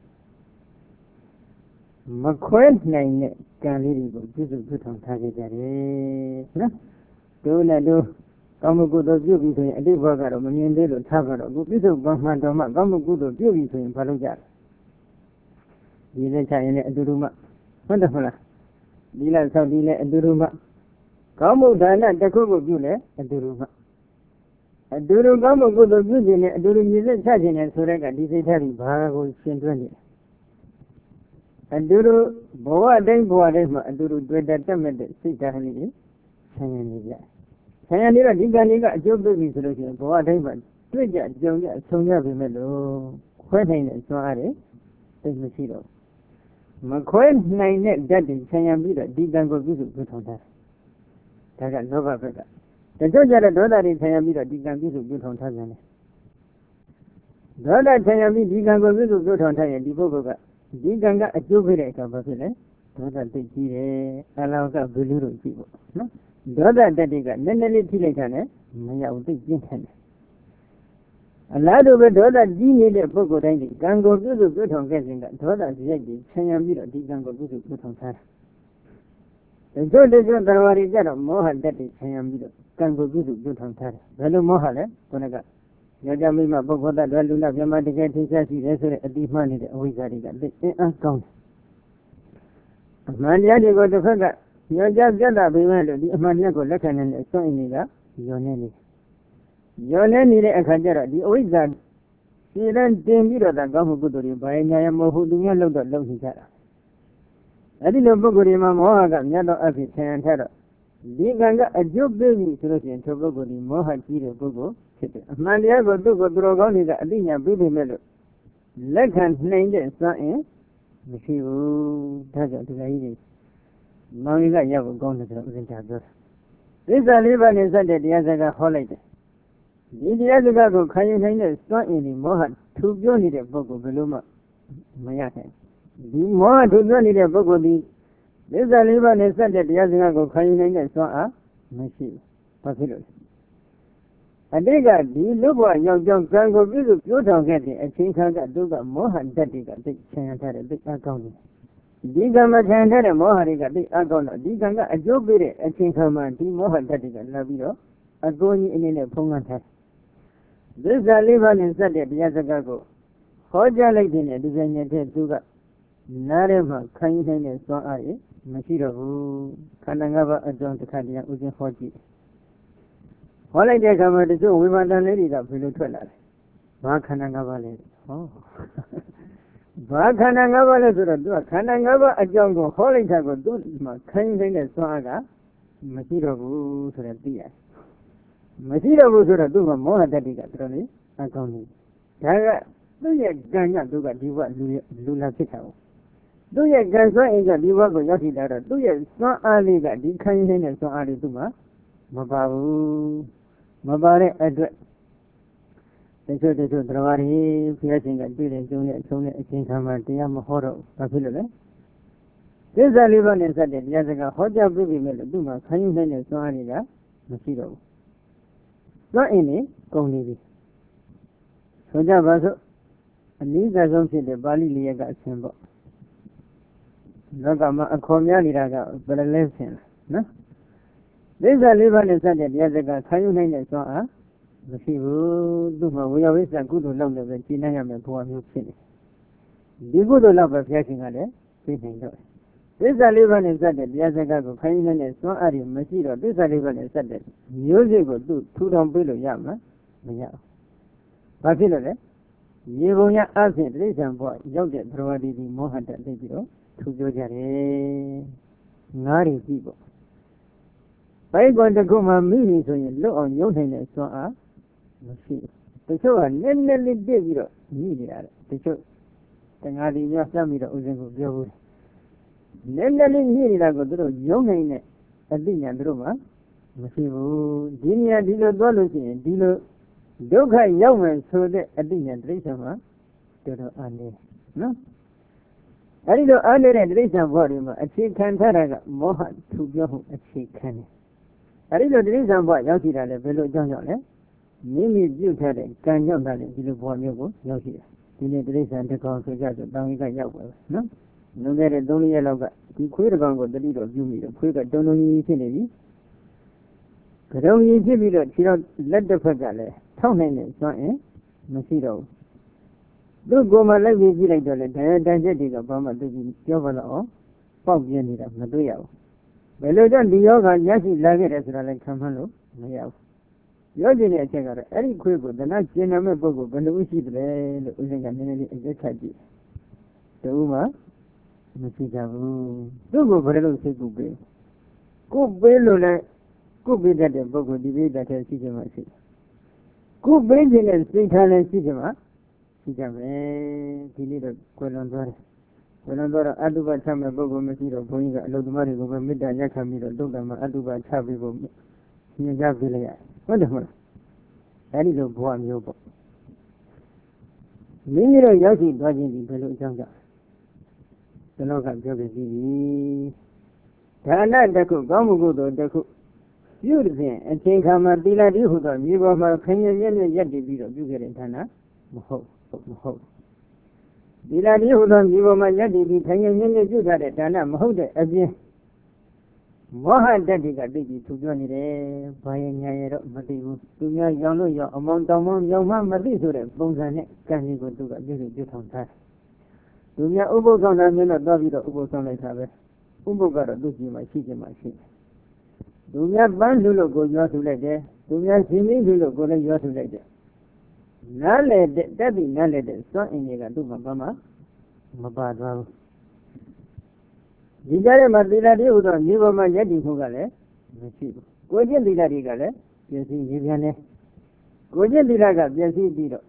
မခွဲနိုင်တဲ့ကံလေးတွေကိုပြုစုပြုထောင်ထားကြတယ်နော်တို့နဲ့တို့ကောင်းမှုကုသိုလ်ပြုပြီးဆိုရင်အတိတ်ဘဝကတော့မမြင်သေးလို့ထားကြတော့အခုပြစ္ဆုတ်ကောင်းမှန်တော်မှကောင်းမှုကုသိုလ်ပြုပြီးဆိုရင်ဘာလုပ်ကြလဲဒီလက်ချရင်လည်းအတူတူမှဟုတ်တယ်မလားဒီလက်ဆောက်ဒီလည်းအတူတူမှကောင်းမှုဒါနတစ်ခုခုပြုလဲအတူတူမှအတူတူကောင်းမှုကုသိုလ်ပြုခြင်းနဲ့အတူတူမြည်လက်ချခြင်းနဲ့ဆိုတဲ့ကဒီစိတ်ဓာတ်ကြီးဘာကိုရှင်းတွဲနေလဲအတူတူဘဝတိုင်းဘဝတိုင်းမှာအတူတူတွေ့တဲ့တက်မဲ့တဲ့စိတ်ဓာတ်လေးဆင်းရဲနေကြဆင်းရဲနေတော့ဒီကံလေးကအကျိုးပြုပြီဆိုလို့ရှိရင်ဘဝတိုင်းမှာတွေ့ကြကြုံကြဆုံရပြီမဲ့လို့ခွဲနိုင်တဲ့စွမ်းအားတွေသိမရှိတော့မခွဲနိုင်တဲ့ဓာတ်တွေဆင်းရဲပြီးတော့ဒီကံကိုပြုစုပြုထောင်တာဒါကလောဘဘက်ကတချို့ကြတဲ့ဒေါသတွေဆင်းရဲပြီးတော့ဒီကံပြုစုပြုထောင်ထားကြတယ်ဒေါသဆင်းရဲပြီးဒီကံကိုပြုစုပြုထောင်ထားရင်ဒီပုဂ္ဂိုလ်ကဒီကံကအကျိုးပေးတဲ့အခါဘာဖြစ်လဲဒေါသသိကြီးတယ်အလောကဘယ်လိုလုပ်ကြည့်ပေါ့နော်ဒေါသတတိကနည်းနည်းလေးထိလိုက်တာနဲ့မရဘူးသိပြင်းထန်တယ်အလားတူပဲဒေါသကြီးနေတဲ့ပုဂ္ဂိုလ်တိုင်းဒီကံကိုပြုစုပြုထောင်ခဲ့စဉ်ကဒေါသစိတ်ကြီးဆင်ញံပြီးတော့ဒီကံကိုပြုစုပြုထောင်ထားတယ်တချို့တချို့တရားရီကြတော့မောဟတတိဆင်ញံပြီးတော့ကံကိုပြုစုပြုထောင်ထားတယ်ဘယ်လိုမောဟလဲခုနကယောက်ျားမိန်းမပုဂ္ဂိုလ်တ attva လူနာပြမတကယ်ထင်ရှားရှိတယ်ဆိုတဲ့အတိမှန်နေတဲ့အဝိဇ္ဇာတွေကသိအင်းအားကောင်းတယ်အမှန်တရားတွေကိုတစ်ဖက်ကညောကြပြတ်တာပဲလို့ဒီအမှန်တရားကိုလက်ခံနေတဲ့အစွမ်းအင်တွေကညောနေနေညောနေနေတဲ့အခါကျတော့ဒီအဝိဇ္ဇာဒီတန်းတင်ပြီးတော့ကောင်းမှုကုသိုလ်တွေဘာညာရမဟုတ်သူများလောက်တော့လောက်နေကြတာအဲ့ဒီလိုပုဂ္ဂိုလ်တွေမှာမောဟကမြတ်သောအဖြစ်ဆင်ရထတော့ဒီကံကအကျိုးပေးပြီဆိုလို့ရှိရင်ထိုပုဂ္ဂိုလ်ဒီမောဟကြီးတဲ့ပုဂ္ဂိုလ်ဖြစ်တယ်အမှန်တရားကိုသူ့ကိုသူတော်ကောင်းတွေကအသိဉာဏ်ပေးနေမဲ့လို့လက်ခံနိုင်တဲ့စွမ်းအင်မရှိဘူးဒါကြောင့်ဒီကကြီးတွေမောင်ကြီးကရောက်ကောင်းတယ်ဆိုတော့ဥစဉ်ချပြောတာသစ္စာလေးပါးနဲ့စတဲ့တရားစကားဟောလိုက်တယ်ဒီတရားစကားကိုခံယူနိုင်တဲ့စွမ်းအင်ဒီမောဟထူပြောနေတဲ့ပုဂ္ဂိုလ်ဘယ်လိုမှမရနိုင်ဒီမောဟထူပြောနေတဲ့ပုဂ္ဂိုလ်ဒီသစ္စာလေးပါးနဲ့စတဲ့တရားစကားကိုခံယူနိုင်တဲ့စွမ်းအားမရှိဘူးဘာဖြစ်လို့အတိတ်ကဒီလူ့ဘဝရောက်ကြောင်းကံကိုပြုစုပြောထောင်ခဲ့တဲ့အချိန်ခါကသူကမောဟတတ္တိကသိဆင်ရထားတဲ့သိအကောင်းတယ်ဒီကံမခံထားတဲ့မောဟတွေကသိအကောင်းတော့ဒီကံကအကျိုးပေးတဲ့အချိန်ခါမှာဒီမောဟတတ္တိကလာပြီးတော့အကိုကြီးအနေနဲ့ဖုံးလွှမ်းထားသစ္စာလေးပါးနဲ့စတဲ့တရားစကားကိုဟောကြားလိုက်တဲ့ဒီပညာတဲ့သူကနားထဲမှာခံယူနိုင်တဲ့စွမ်းအားရမရှိတော့ဘူးခန္ဓာ၅ပါးအကြောင်းတစ်ခါတည်းဥစဉ်ဟောကြည့်ဟောလိုက်တဲ့အခါမှာတချို့ဝိမာန်တန်လေးတွေကဘယ်လိုထွက်လာလဲဘာခန္ဓာ၅ပါးလဲဟောဘာခန္ဓာ၅ပါးလဲဆိုတော့သူကခန္ဓာ၅ပါးအကြောင်းကိုဟောလိုက်တာကိုသူ့မှာခံယူနိုင်တဲ့စွမ်းအားကမရှိတော့ဘူးဆိုတော့သိရတယ်မရှိတော့ဘူးဆိုတော့သူ့မှာမောဟတတ္တိကတော်တော်လေးအကောင်းနေဒါကသူ့ရဲ့ကံကသူကဒီဘဝလူလူလာဖြစ်တာပေါ့သူ့ရဲ့ကံစွမ်းအင်ကဒီဘဝကိုရောက်ထိလာတော့သူ့ရဲ့စွမ်းအားလေးကဒီခံယူနိုင်တဲ့စွမ်းအားလေးသူ့မှာမပါဘူးမပါတဲ့အတွက်တချို့တချို့တရားရီဖျက်ခြင်းကတွေ့တဲ့ကျုံနဲ့အဆုံးနဲ့အချင်းခံမှာတရားမဟောတော့ဘာဖြစ်လို့လဲသစ္စာလေးပါးနဲ့စတဲ့တရားစကားဟောကြားပြပြီမဲ့လို့သူ့မှာခံယူနိုင်တဲ့စွမ်းအားတွေကမရှိတော့ဘူးစွမ်းအင်နဲ့ကုန်နေပြီဆိုကြပါစို့အနည်းဆုံးဖြစ်တဲ့ပါဠိလေးကအဆင်ပေါ့လောကမှာအခေါ်များနေတာကဘယ်လဲဆင်လားနော်သစ္စာလေးပါးနဲ့စတဲ့တရားစကားခံယူနိုင်တဲ့စွမ်းအားမရှိဘူးသူ့မှာဝေယဝိသကုသိုလ်လောက်လည်းပဲကျင့်နိုင်ရမယ်ဘဝမျိုးဖြစ်နေဒီကုသိုလ်လောက်ပဲဖျက်ခြင်းကလည်းသိနိုင်တော့သစ္စာလေးပါးနဲ့စတဲ့တရားစကားကိုခံယူနိုင်တဲ့စွမ်းအားတွေမရှိတော့သစ္စာလေးပါးနဲ့စတဲ့မျိုးစိတ်ကိုသူထူထောင်ပေးလို့ရမှာမရဘူးဘာဖြစ်လို့လဲရေပုံရအဖြစ်တိဋ္ဌံဘဝရောက်တဲ့သရဝတိဒီမောဟတသိပြီးတော့ထူပြောကြတယ်ငါးရီကြည့်ပေါ့ဘိုက်ကွန်တစ်ခုမှမိပြီဆိုရင်လွတ်အောင်ရုံးနိုင်တဲ့စွမ်းအားမရှိဘူးတချို့ကနည်းနည်းလေးပြည့်ပြီးတော့မိနေတာလေတချို့တငါးဒီများစမ်းပြီးတော့ဥစဉ်ကိုပြောဘူးနည်းနည်းလေးမိနေတာကိုသူတို့ရုံးနိုင်တဲ့အသိဉာဏ်သူတို့မှမရှိဘူးဒီနေရာဒီလိုသွားလို့ရှိရင်ဒီလိုဒုက္ခရောက်မယ်ဆိုတဲ့အသိဉာဏ်တိဋ္ဌံမှာတော်တော်အားနေနော်အဲဒီလိုအားနေတဲ့တိဋ္ဌံဘဝတွေမှာအခြေခံထားတာကမောဟထူပြောမှုအခြေခံတယ်အဲဒီလိုတိဋ္ဌံဘဝရောက်ရှိတာလည်းဘယ်လိုအကြောင်းကြောင့်လဲမိမိပြုထားတဲ့ကံကြောင့်တာလည်းဒီလိုဘဝမျိုးကိုရောက်ရှိတာဒီနေ့တိဋ္ဌံတစ်ကောင်ဆိုကြဆိုတောင်းကြီးကရောက်ပါပဲနော်လွန်ခဲ့တဲ့သုံးရက်လောက်ကဒီခွေးတစ်ကောင်ကိုတတိတော်ပြုမိတယ်ခွေးကတုံတုံကြီးဖြစ်နေပြီ don't you give it a child, let the Pagale, town name, so eh? Masido. Do go my life with you like the diegetic of Bama to Jovalo, Pop Yanida, Maduyo. Well, then the yoga, Yasi Laget as like Kamalo, Mayao. You're the checker, any quick, the night gentleman book, when we see the bed, using a minute executive. The Uma, Masido, do go for a little say good bay. Good bay, good be that the book will debate that I see him. Good bringing and speak and see him. Sijame kilida kwelondora kwelondora aduba chama bogo mesiro boinga lodumari go midda nyaka miro dogama aduba chabi go nyaka bilaya hoda hoda dari lo bwa myo po mingiro yoshi twa chin di belo achaung ja tano ka pyo ke bi dana takku kaum mu kudo takkuပြုတဲ့ အချိန်ခါမှာသီလတည်းဟူသောမြေပေါ်မှာခင်းရမြဲမြဲရပ်တည်ပြီးတော့ပြုခဲ့တဲ့ဌာနမဟုတ်မဟုတ်သီလတည်းဟူသောမြေပေါ်မှာရပ်တည်ပြီးခင်းရမြဲမြဲပြုထားတဲ့ဌာနမဟုတ်တဲ့အပြင်မောဟတတ္တိကသိပြီးသူပြောနေတယ်ဘာရဲ့ညာရဲ့တော့မသိဘူးသူများရောင်လို့ရောအမောင်တောင်မောင်ရောင်မှမသိဆိုတဲ့ပုံစံနဲ့ကံကြီးကိုသူကပြုစုပြုထောင်ထားတယ်သူများဥပုသ်ဆောင်တာမျိုးတော့သွားပြီးတော့ဥပုသ်ဆောင်လိုက်တာပဲဥပုသ်ကတော့သူ့ကြည့်မှရှိကြမှရှိတယ်သူများပန်းလူလို့ကိုရောထူလိုက်တယ်သူများရှင်မင်းလူလို့ကိုလည်းရောထူလိုက်တယ်နားလေတက်ပြီးနားလေတဲ့စွန့်အင်းတွေကသူ့မှာဘာမှမပါသွားဘူးဒီကြားထဲမှာသီလတည်းဟူသောမြေပေါ်မှာယက်တည်မှုကလည်းမရှိဘူးကိုကျင့်သီလတွေကလည်းပြည့်စည်ရပြန်တယ်ကိုကျင့်သီလကပြည့်စည်ပြီးတော့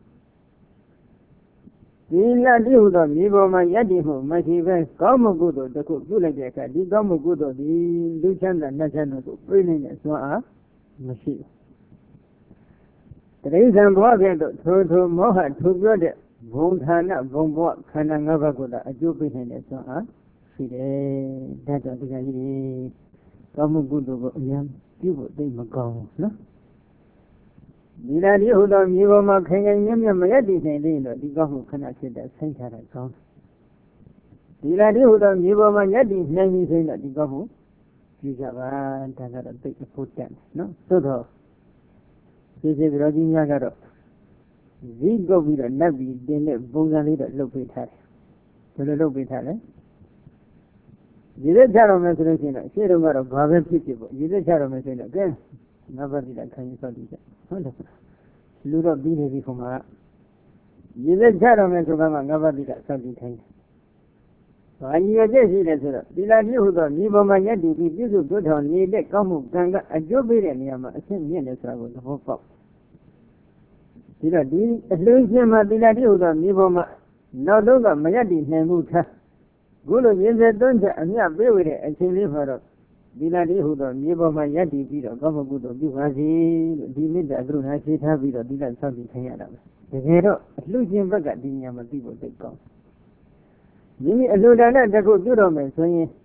သီလတည်းဟူသောမြေပေါ်မှာယက်တည်မှုမရှိဘဲကောင်းမှုကုသိုလ်တစ်ခုပြုလိုက်တဲ့အခါဒီကောင်းမှုကုသိုလ်ဒီလူချမ်းသာနတ်ချမ်းသာကိုပြိနေတဲ့စွမ်းအားမရှိဘူးတရိစ္ဆာန်ဘဝကဲ့သို့ထိုထိုမောဟထိုပြောတဲ့ဘုံဌာနဘုံဘဝခန္ဓာ၅ပါးကိုသာအကျိုးပေးနိုင်တဲ့စွမ်းအားရှိတယ်ဒါကြောင့်ဒီကကြီးကောင်းမှုကုသိုလ်ကိုအများပြုဖို့သိမကောင်းဘူးနော်ဒီလာဒီဟူသောမြေပေါ်မှာခင်ခင်မြတ်မြတ်မရက်တည်နိုင်သေးလို့ဒီကောင်းမှုခဏဖြစ်တဲ့ဆင်းချတာကောင်းဒီလာဒီဟူသောမြေပေါ်မှာရက်တည်နိုင်ပြီဆိုရင်တော့ဒီကောင်းမှုပြုကြပါဒါကတော့သိအဖို့တက်နော်သို့တော့ဒီစေကြောကြီးများကတော့ဇီးကုတ်ပြီးတော့နတ်ပြီးတင်တဲ့ပုံစံလေးတော့လုပ်ပေးထားတယ်ဘယ်လိုလုပ်ပေးထားလဲရည်သက်ချတော်မယ်ဆိုလို့ရှိရင်တော့ရှေ့တုန်းကတော့ဘာပဲဖြစ်ဖြစ်ပေါ့ရည်သက်ချတော်မယ်ဆိုရင်တော့ကဲငါးပါးတိတာခံယူဆောက်တည်ကြဟုတ်တယ်လူတော့ပြီးနေပြီခေါမှာရည်သက်ချတော်မယ်ဆိုတော့ငါးပါးတိတာဆောက်တည်ခိုင်းတယ်ဘာရည်ရွယ်ချက်ရှိလဲဆိုတော့ဒီလာတိဟုသောဒီပေါ်မှာယက်တည်ပြီးပြည့်စုံတိုးထောင်နေတဲ့ကောင်းမှုကံကအကျိုးပေးတဲ့နေရာမှာအဆင့်မြင့်တယ်ဆိုတာကိုသဘောပေါက်ဒီတော့ဒီအလှရှင်မှာဒီလာတိဟုသောဒီပေါ်မှာနောက်တော့ကမယက်တည်နိုင်မှုထားခုလိုမြင်စေသွင်းချက်အမြတ်ပေးဝေတဲ့အချိန်လေးမှာတော့ဒီလာတိဟုသောမြေပေါ်မှာယက်တည်ပြီးတော့ကောင်းမှုကုသိုလ်ပြုပါစေလို့ဒီမေတ္တာကရုဏာရှိထားပြီးတော့ဒီကဆောက်တည်ခိုင်းရတာပဲတကယ်တော့အလှရှင်ဘက်ကဒီနေရာမှာသိဖို့သိကောင်းမိမိအလှဒါနတစ်ခုပြုတော်မယ်ဆိုရင်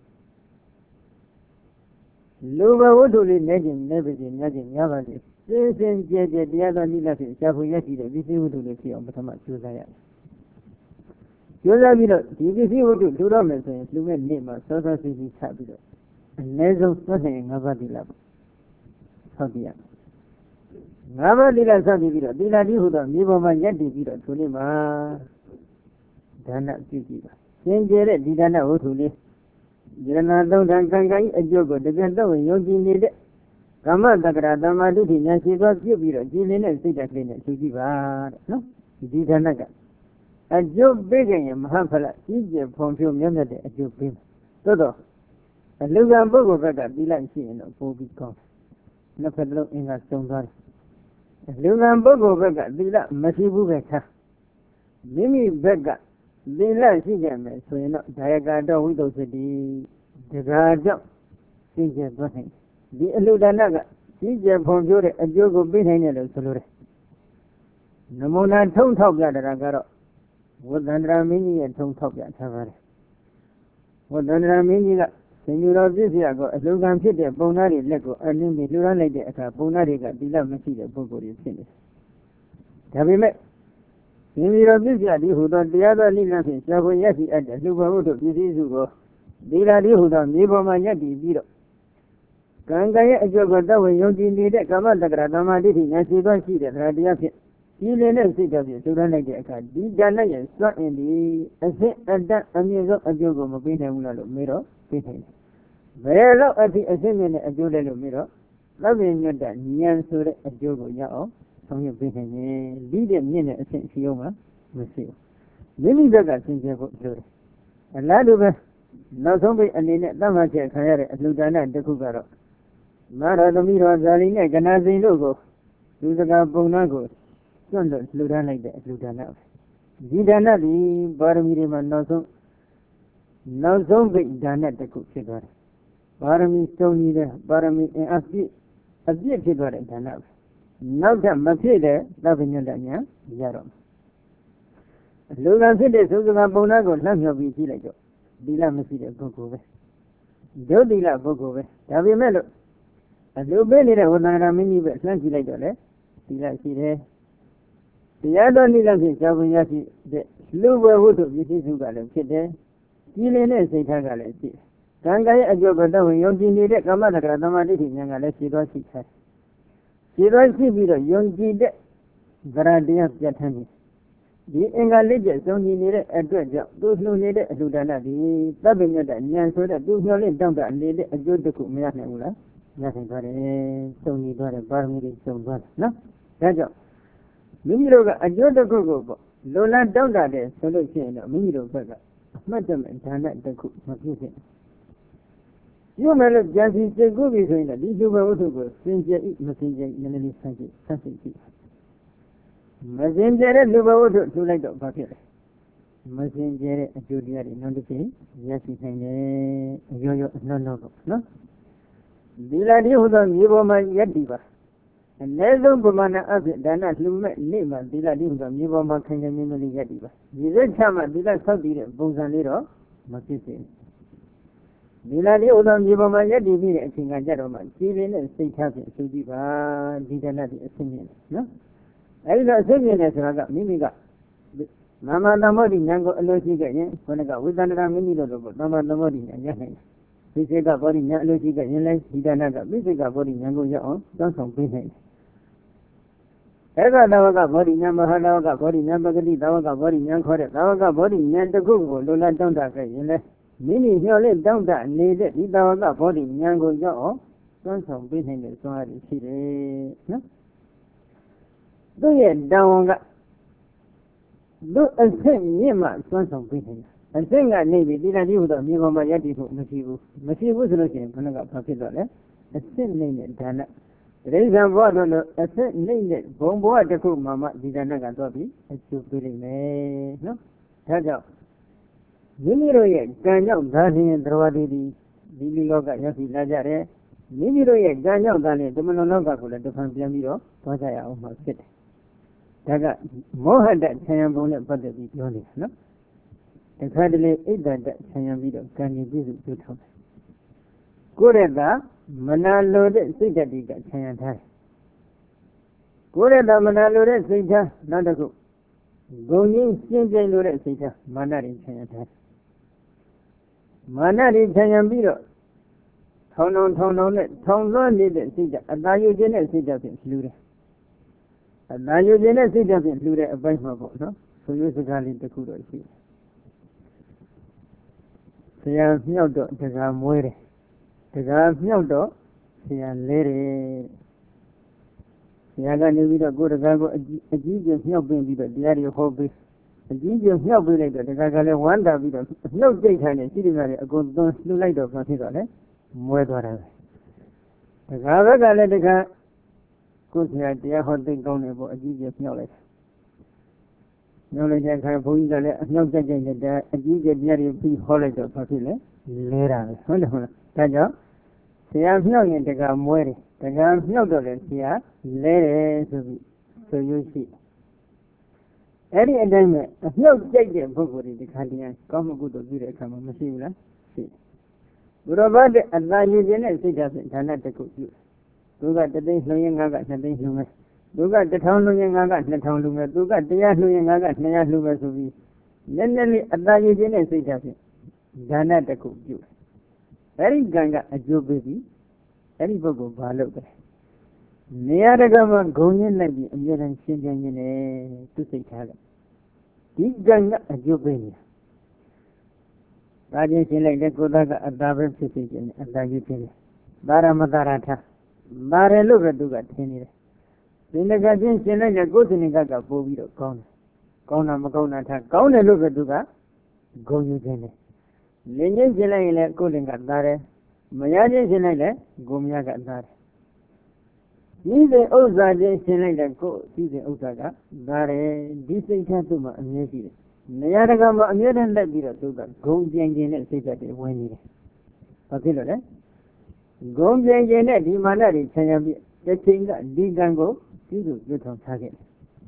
လူဘဝတ္ထုလေးနဲ့ခြင်းနဲ့ပါခြင်းများခြင်းများပါစေစင်စင်ကြဲကြဲတရားတော်နိလဖြင့်ရှားဖို့ရရှိတဲ့ဒီသိဝတ္ထုလေးဖြစ်အောင်ပထမကြိုးစားရတယ်ကျိုးစားပြီးတော့ဒီပစ္စည်းဝတ္ထုထူတော့မယ်ဆိုရင်လူမဲ့နေ့မှာစောစောစီးစီးချပြီးတော့အနည်းဆုံးသွတ်နိုင်ငါးပါးသီလပေါ့ဆောက်တည်ရငါးပါးသီလဆောက်တည်ပြီးတော့သီလတည်းဟူသောမြေပေါ်မှာယက်တည်ပြီးတော့ထိုနေ့မှာဒါနပြုကြည့်ပါစင်ကြယ်တဲ့ဒီဒါနဝတ္ထုလေးယရဏသုံးဌာန်ကံကံဤအကျိုးကိုတကယ်တော့ယုံကြည်နေတဲ့ကမ္မတက္ကရာတမ္မာဒုဋ္ဌိဉာဏ်ရှိသောပြုပြီးတော့ကြည်လင်းတဲ့စိတ်ဓာတ်ကလေးနဲ့ရှုကြည့်ပါတဲ့နော်ဒီဒါနကအကျိုးပေးခြင်းရမဟာဖလားကြီးကျယ်ဖွံ့ဖြိုးမြတ်မြတ်တဲ့အကျိုးပေးသို့တော့အလူကံပုဂ္ဂိုလ်ဘက်ကပြီးလိုက်ရှိရင်တော့ပိုပြီးကောင်းနှစ်ဖက်လုံးအင်္ဂါစုံသွားတယ်အလူကံပုဂ္ဂိုလ်ဘက်ကသီလမရှိဘူးပဲခါမိမိဘက်ကသီလရှိကြမယ်ဆိုရင်တော့ဒါယကာတော်ဝိသုသတိတကားကြောင့်သိကျက်သွားနိုင်ဒီအလူဒါနကကြီးကျယ်ဖွံ့ဖြိုးတဲ့အကျိုးကိုပေးနိုင်တယ်လို့ဆိုလိုတယ်နမုနာထုံထောက်ပြတာကတော့ဝတ္တန္တရာမင်းကြီးရဲ့ထုံထောက်ပြထားပါတယ်ဝတ္တန္တရာမင်းကြီးကစင်ယူတော်ပြည့်စရာကိုအလူကံဖြစ်တဲ့ပုံသားတွေလက်ကိုအလင်းပြီးလှူဒါန်းလိုက်တဲ့အခါပုံသားတွေကသီလမရှိတဲ့ပုဂ္ဂိုလ်တွေဖြစ်နေတယ်ဒါပေမဲ့စင်ယူတော်ပြည့်စရာဒီဟူသောတရားတော်နိလန်းဖြင့်ရှားဖွေရရှိအပ်တဲ့လူဘဝတို့ပစ္စည်းစုကိုသီလဒီဟူသောမြေပေါ်မှာယက်တည်ပြီးတော့ကံကံရဲ့အကျိုးကိုသက်ဝင်ယုံကြည်နေတဲ့ကာမတက္ကရာသမာဓိဋ္ဌိဉာဏ်ရှိသွားရှိတဲ့တရားတရားဖြင့်ဒီလင်းတဲ့စိတ်ဓာတ်ဖြင့်သုရလိုက်တဲ့အခါဒီဒါနရဲ့စွန့်အင်းဒီအစစ်အတတ်အမြင့်ဆုံးအကျိုးကိုမပေးနိုင်ဘူးလားလို့မေးတော့ပေးနိုင်တယ်။ဘယ်လောက်အထိအစစ်မြင့်တဲ့အကျိုးလဲလို့မေးတော့သဗ္ဗညတ္တဉာဏ်ဆိုတဲ့အကျိုးကိုရအောင်ဆောင်ရွက်ပေးနိုင်တယ်။ဒီတဲ့မြင့်တဲ့အဆင့်ရှိအောင်မရှိဘူး။မိမိဘက်ကသင်ကျေဖို့လိုတယ်။အလားတူပဲနောက်ဆုံးပိတ်အနေနဲ့သတ်မှတ်ချက်ခံရတဲ့အလှူဒါနတစ်ခုကတော့မရသမီးတော်ဇာတိနဲ့ကနာစိန်တို့ကိုလူစကားပုံနှံကိုစွန့်လွတ်လှူဒါန်းလိုက်တဲ့အလှူဒါနပဲဒီဒါနဒီပါရမီတွေမှာနောက်ဆုံးနောက်ဆုံးပိတ်ဒါနတစ်ခုဖြစ်သွားတယ်ပါရမီစုံကြီးတဲ့ပါရမီအင်အားပြည့်အပြည့်ဖြစ်သွားတဲ့ဒါနပဲနောက်ထပ်မဖြစ်တဲ့သဗ္ဗညတ္တဉာဏ်ရတော့လူကဖြစ်တဲ့သုစကားပုံနှံကိုလှမ်းမြောက်ပြီးကြည့်လိုက်တော့သီလမရှိတဲ့ပုဂ္ဂိုလ်ပဲဒုသီလပုဂ္ဂိုလ်ပဲဒါပေမဲ့လို့အလိုပေးနေတဲ့ဝန္ဒနာမင်းကြီးပဲလှမ်းကြည့်လိုက်တော့လေသီလရှိတယ်တရားတော်နိလဖြင့်ဇာဝင်ရရှိတဲ့လူဘဝုဒ္ဓပစ္စည်းစုကလည်းဖြစ်တယ်ကြည်လင်တဲ့စိတ်ထားကလည်းရှိတယ်ကံကံရဲ့အကျိုးကိုသက်ဝင်ယုံကြည်နေတဲ့ကာမတက္ကရာသမာဓိဋ္ဌိဉာဏ်ကလည်းရှိသွားရှိတယ်ရှိသွားရှိပြီးတော့ယုံကြည်တဲ့ဗရတရားပြဋ္ဌာန်းနေဒီအင်္ဂါလေးကျစုံညီနေတဲ့အတွက်ကြောင့်သူလှူနေတဲ့အလှူဒါနဒီသဗ္ဗညတ္တဉာဏ်ဆိုတဲ့သူမျှော်လင့်တောင့်တနေတဲ့အကျိုးတစ်ခုမရနိုင်ဘူးလားရနိုင်သွားတယ်စုံညီသွားတယ်ပါရမီတွေစုံသွားတယ်နော်ဒါကြောင့်မိမိတို့ကအကျိုးတစ်ခုကိုပေါ့လိုလားတောင့်တတယ်ဆိုလို့ရှိရင်တော့မိမိတို့ဘက်ကအမှတ်တမဲ့ဒါနတစ်ခုမပြုသင့်ပြုမယ်လို့ကြံစီစိတ်ကူးပြီဆိုရင်ဒီလူဘဝတ္ထုကိုစင်ကြယ်ဤမစင်ကြယ်နည်းနည်းလေးဆန်းကြည့်ဆန်းစစ်ကြည့်မစင်ကြယ်တဲ့လူဘဝတ္ထုထူလိုက်တော့ဘာဖြစ်လဲမစင်ကြယ်တဲ့အကျိုးတရားတွေနောက်တစ်ချိန်ရရှိနိုင်တယ်အရောရောအနှောနှောပေါ့နော်ဒီလာဒီဟူသောမြေပေါ်မှာယက်တည်ပါအနည်းဆုံးပမာဏအဖြစ်ဒါနလှူမဲ့နေ့မှာဒီလာဒီဟူသောမြေပေါ်မှာခိုင်ခိုင်မြဲမြဲလေးယက်တည်ပါဒီစက်ချမှဒီလာဆောက်တည်တဲ့ပုံစံလေးတော့မဖြစ်စေဒီလာဒီဟူသောမြေပေါ်မှာယက်တည်ပြီးတဲ့အချိန်ကကြတော့မှကြည်လင်တဲ့စိတ်ထားဖြင့်အထူးကြည့်ပါဒီဒါနဒီအဆင့်မြင့်နော်အဲဒီတော့အဆင့်မြင့်တယ်ဆိုတာကမိမိကနာမတမောတိဉာဏ်ကိုအလိုရှိခဲ့ရင်ခொနကဝိသန္တရာမိမိတို့တို့ကိုနာမတမောတိဉာဏ်ရနိုင်တယ်ပိစိကဘောဓိဉာဏ်အလိုရှိခဲ့ရင်လည်းဒီဒါနကပိစိကဘောဓိဉာဏ်ကိုရအောင်တောင်းဆောင်ပေးနိုင်တယ်ဧကသဝကဘောဓိဉာဏ်မဟာသဝကဘောဓိဉာဏ်ပဂတိသဝကဘောဓိဉာဏ်ခေါ်တဲ့သဝကဘောဓိဉာဏ်တစ်ခုကိုလိုလားတောင်းတခဲ့ရင်လည်းမိမိမျှော်လင့်တောင်းတနေတဲ့ဒီသဝကဘောဓိဉာဏ်ကိုရအောင်တောင်းဆောင်ပေးနိုင်တဲ့စွမ်းအားရှိတယ်နော်သူရဲ့တောင်းကသူအဆင့်မြင့်မှစွမ်းဆောင်ပေးနိုင်တယ်အဆင့်ကနေပြီးဒီလာဒီဟူသောမြေပေါ်မှာယက်တည်ဖို့မရှိဘူးမရှိဘူးဆိုလို့ရှိရင်ခဏကဘာဖြစ်တော့လဲအဆင့်နေတဲ့ဒါနတိရစ္ဆာန်ဘဝတို့လိုအဆင့်နေတဲ့ဘုံဘဝတစ်ခုမှမှဒီဒါနကတော့ပြီးအကျိုးပေးလိမ့်မယ်နော်ဒါကြောင့်မိမိတို့ရဲ့ကံကြောင့်ဒါလျင်တရားတွေဒီဒီဒီလောကရောက်ပြီးလာကြတယ်မိမိတို့ရဲ့ကံကြောင့်ဒါလျင်ဓမ္မလောကကိုလည်းတစ်ဖန်ပြန်ပြီးတော့သွားကြရအောင်မှဖြစ်တယ်ဒါကမောဟတဆံရံပုံနဲ့ပတ်သက်ပြီးပြောနေတာနော်တခါတလေဣဒ္ဓတဆံရံပြီးတော့ကံကြီးပြည့်စုံပြုထောင်းတယ်ကိုယ်ရတာမနာလိုတဲ့စိတ်ဓာတ်တွေကဆံရံထားတယ်ကိုယ်ရတာမနာလိုတဲ့စိတ်ဓာတ်နောက်တစ်ခုဂုံကြီးရှင်းပြလိုတဲ့စိတ်ဓာတ်မာနတွေဆံရံထားတယ်မာနတွေဆံရံပြီးတော့ထောင်းထောင်းထောင်းထောင်းနဲ့ထောင်းလွှမ်းနေတဲ့စိတ်ဓာတ်အသာယူခြင်းနဲ့စိတ်ဓာတ်ဖြင့်လှူတယ်အသာယူခြင်းနဲ့စိတ်ဓာတ်ဖြင့်လှူတဲ့အပိုင်းမှာပေါ့နော်ဆိုရစကားလေးတစ်ခုတော့ရှိတယ်ဆရာမြောက်တော့တကားမွေးတယ်တကားမြောက်တော့ဆရာလဲတယ်ဆရာကနေပြီးတော့ကိုယ်တကားကိုအကြီးအကြီးကျယ်မြောက်ပင်ပြီးတော့တရားတွေဟောပေးအကြီးကျယ်မြောက်ပေးလိုက်တော့တကားကလည်းဝမ်းတာပြီးတော့နှုတ်ကြိတ်ထားနေရှိတယ်များအကုန်သွန်းလှူလိုက်တော့ဘာဖြစ်တော့လဲမွဲသွားတယ်တကားဘက်ကလည်းတကားကိုယ်ဆရာတရားဟောသိကောင်းတယ်ပေါ့အကြီးကျယ်မြောက်လိုက်မြောက်လိုက်တဲ့အခါဘုန်းကြီးကလည်းအမြောက်ကြိုက်ကြိုက်နဲ့အကြီးကျယ်တရားတွေပြီးဟောလိုက်တော့ဘာဖြစ်လဲလဲတာပဲဟုတ်တယ်ဟုတ်လားဒါကြောင့်ဆရာမြောက်ရင်တကားမွဲတယ်တကားမြောက်တော့လည်းဆရာလဲတယ်ဆိုပြီးဆိုရရှိအဲ့ဒီအတိုင်းပဲအမြောက်ကြိုက်တဲ့ပုဂ္ဂိုလ်တွေဒီခါတရားကောင်းမှုကုသိုလ်ပြုတဲ့အခါမှာမရှိဘူးလားရှိဘုရားဘာတဲ့အသာယူခြင်းနဲ့စိတ်ဓာတ်ဖြင့်ဒါနတစ်ခုပြုသူကတသိန်းလှုံရင်ငါကနှစ်သိန်းလှုံမယ်သူကတစ်ထောင်လှုံရင်ငါကနှစ်ထောင်လှုံမယ်သူကတရားလှုံရင်ငါကနှစ်ရာလှုံမယ်ဆိုပြီးနည်းနည်းလေးအသာယူခြင်းနဲ့စိတ်ဓာတ်ဖြင့်ဒါနတစ်ခုပြုအဲဒီကံကအကျိုးပေးပြီးအဲ့ဒီပုဂ္ဂိုလ်ဘာလုပ်လဲနေရာတကာမှာဂုံရင်းလိုက်ပြီးအမြဲတမ်းရှင်းပြင်းနေတယ်သူစိတ်ထားတယ်ဒီကံကအကျိုးပေးနေတာဒါချင်းရှင်းလိုက်တဲ့ကိုယ်သားကအတ္တပဲဖြစ်ဖြစ်ခြင်းအတ္တကြီးဖြစ်နေဒါရမတာရထားဒါရလို့ပဲသူကထင်နေတယ်ဒီငကချင်းရှင်းလိုက်တဲ့ကိုယ်စနေကကပို့ပြီးတော့ကောင်းတယ်ကောင်းတာမကောင်းတာထားကောင်းတယ်လို့ပဲသူကဂုံယူခြင်းတယ်လင်းချင်းရှင်းလိုက်ရင်လည်းကိုယ်လင်ကသားတယ်မရချင်းရှင်းလိုက်လည်းဂုံမြကသားတယ်ဒီစဉ်ဥစ္စာချင်းရှင်းလိုက်တဲ့ကိုယ်ဒီစဉ်ဥစ္စာကသားတယ်ဒီစိတ်ထားသူ့မှာအမြဲရှိတယ်နေရာတကာမှာအမြဲတမ်းလက်ပြီးတော့သူကဂုံပြင်းခြင်းနဲ့စိတ်ဓာတ်တွေဝင်နေတယ်ဘာဖြစ်လို့လဲဂုံပြင်းခြင်းနဲ့ဒီမာနတွေဆံရပြီးတစ်ချိန်ကဒီကံကိုပြုစုပြုထောင်ထားခဲ့တယ်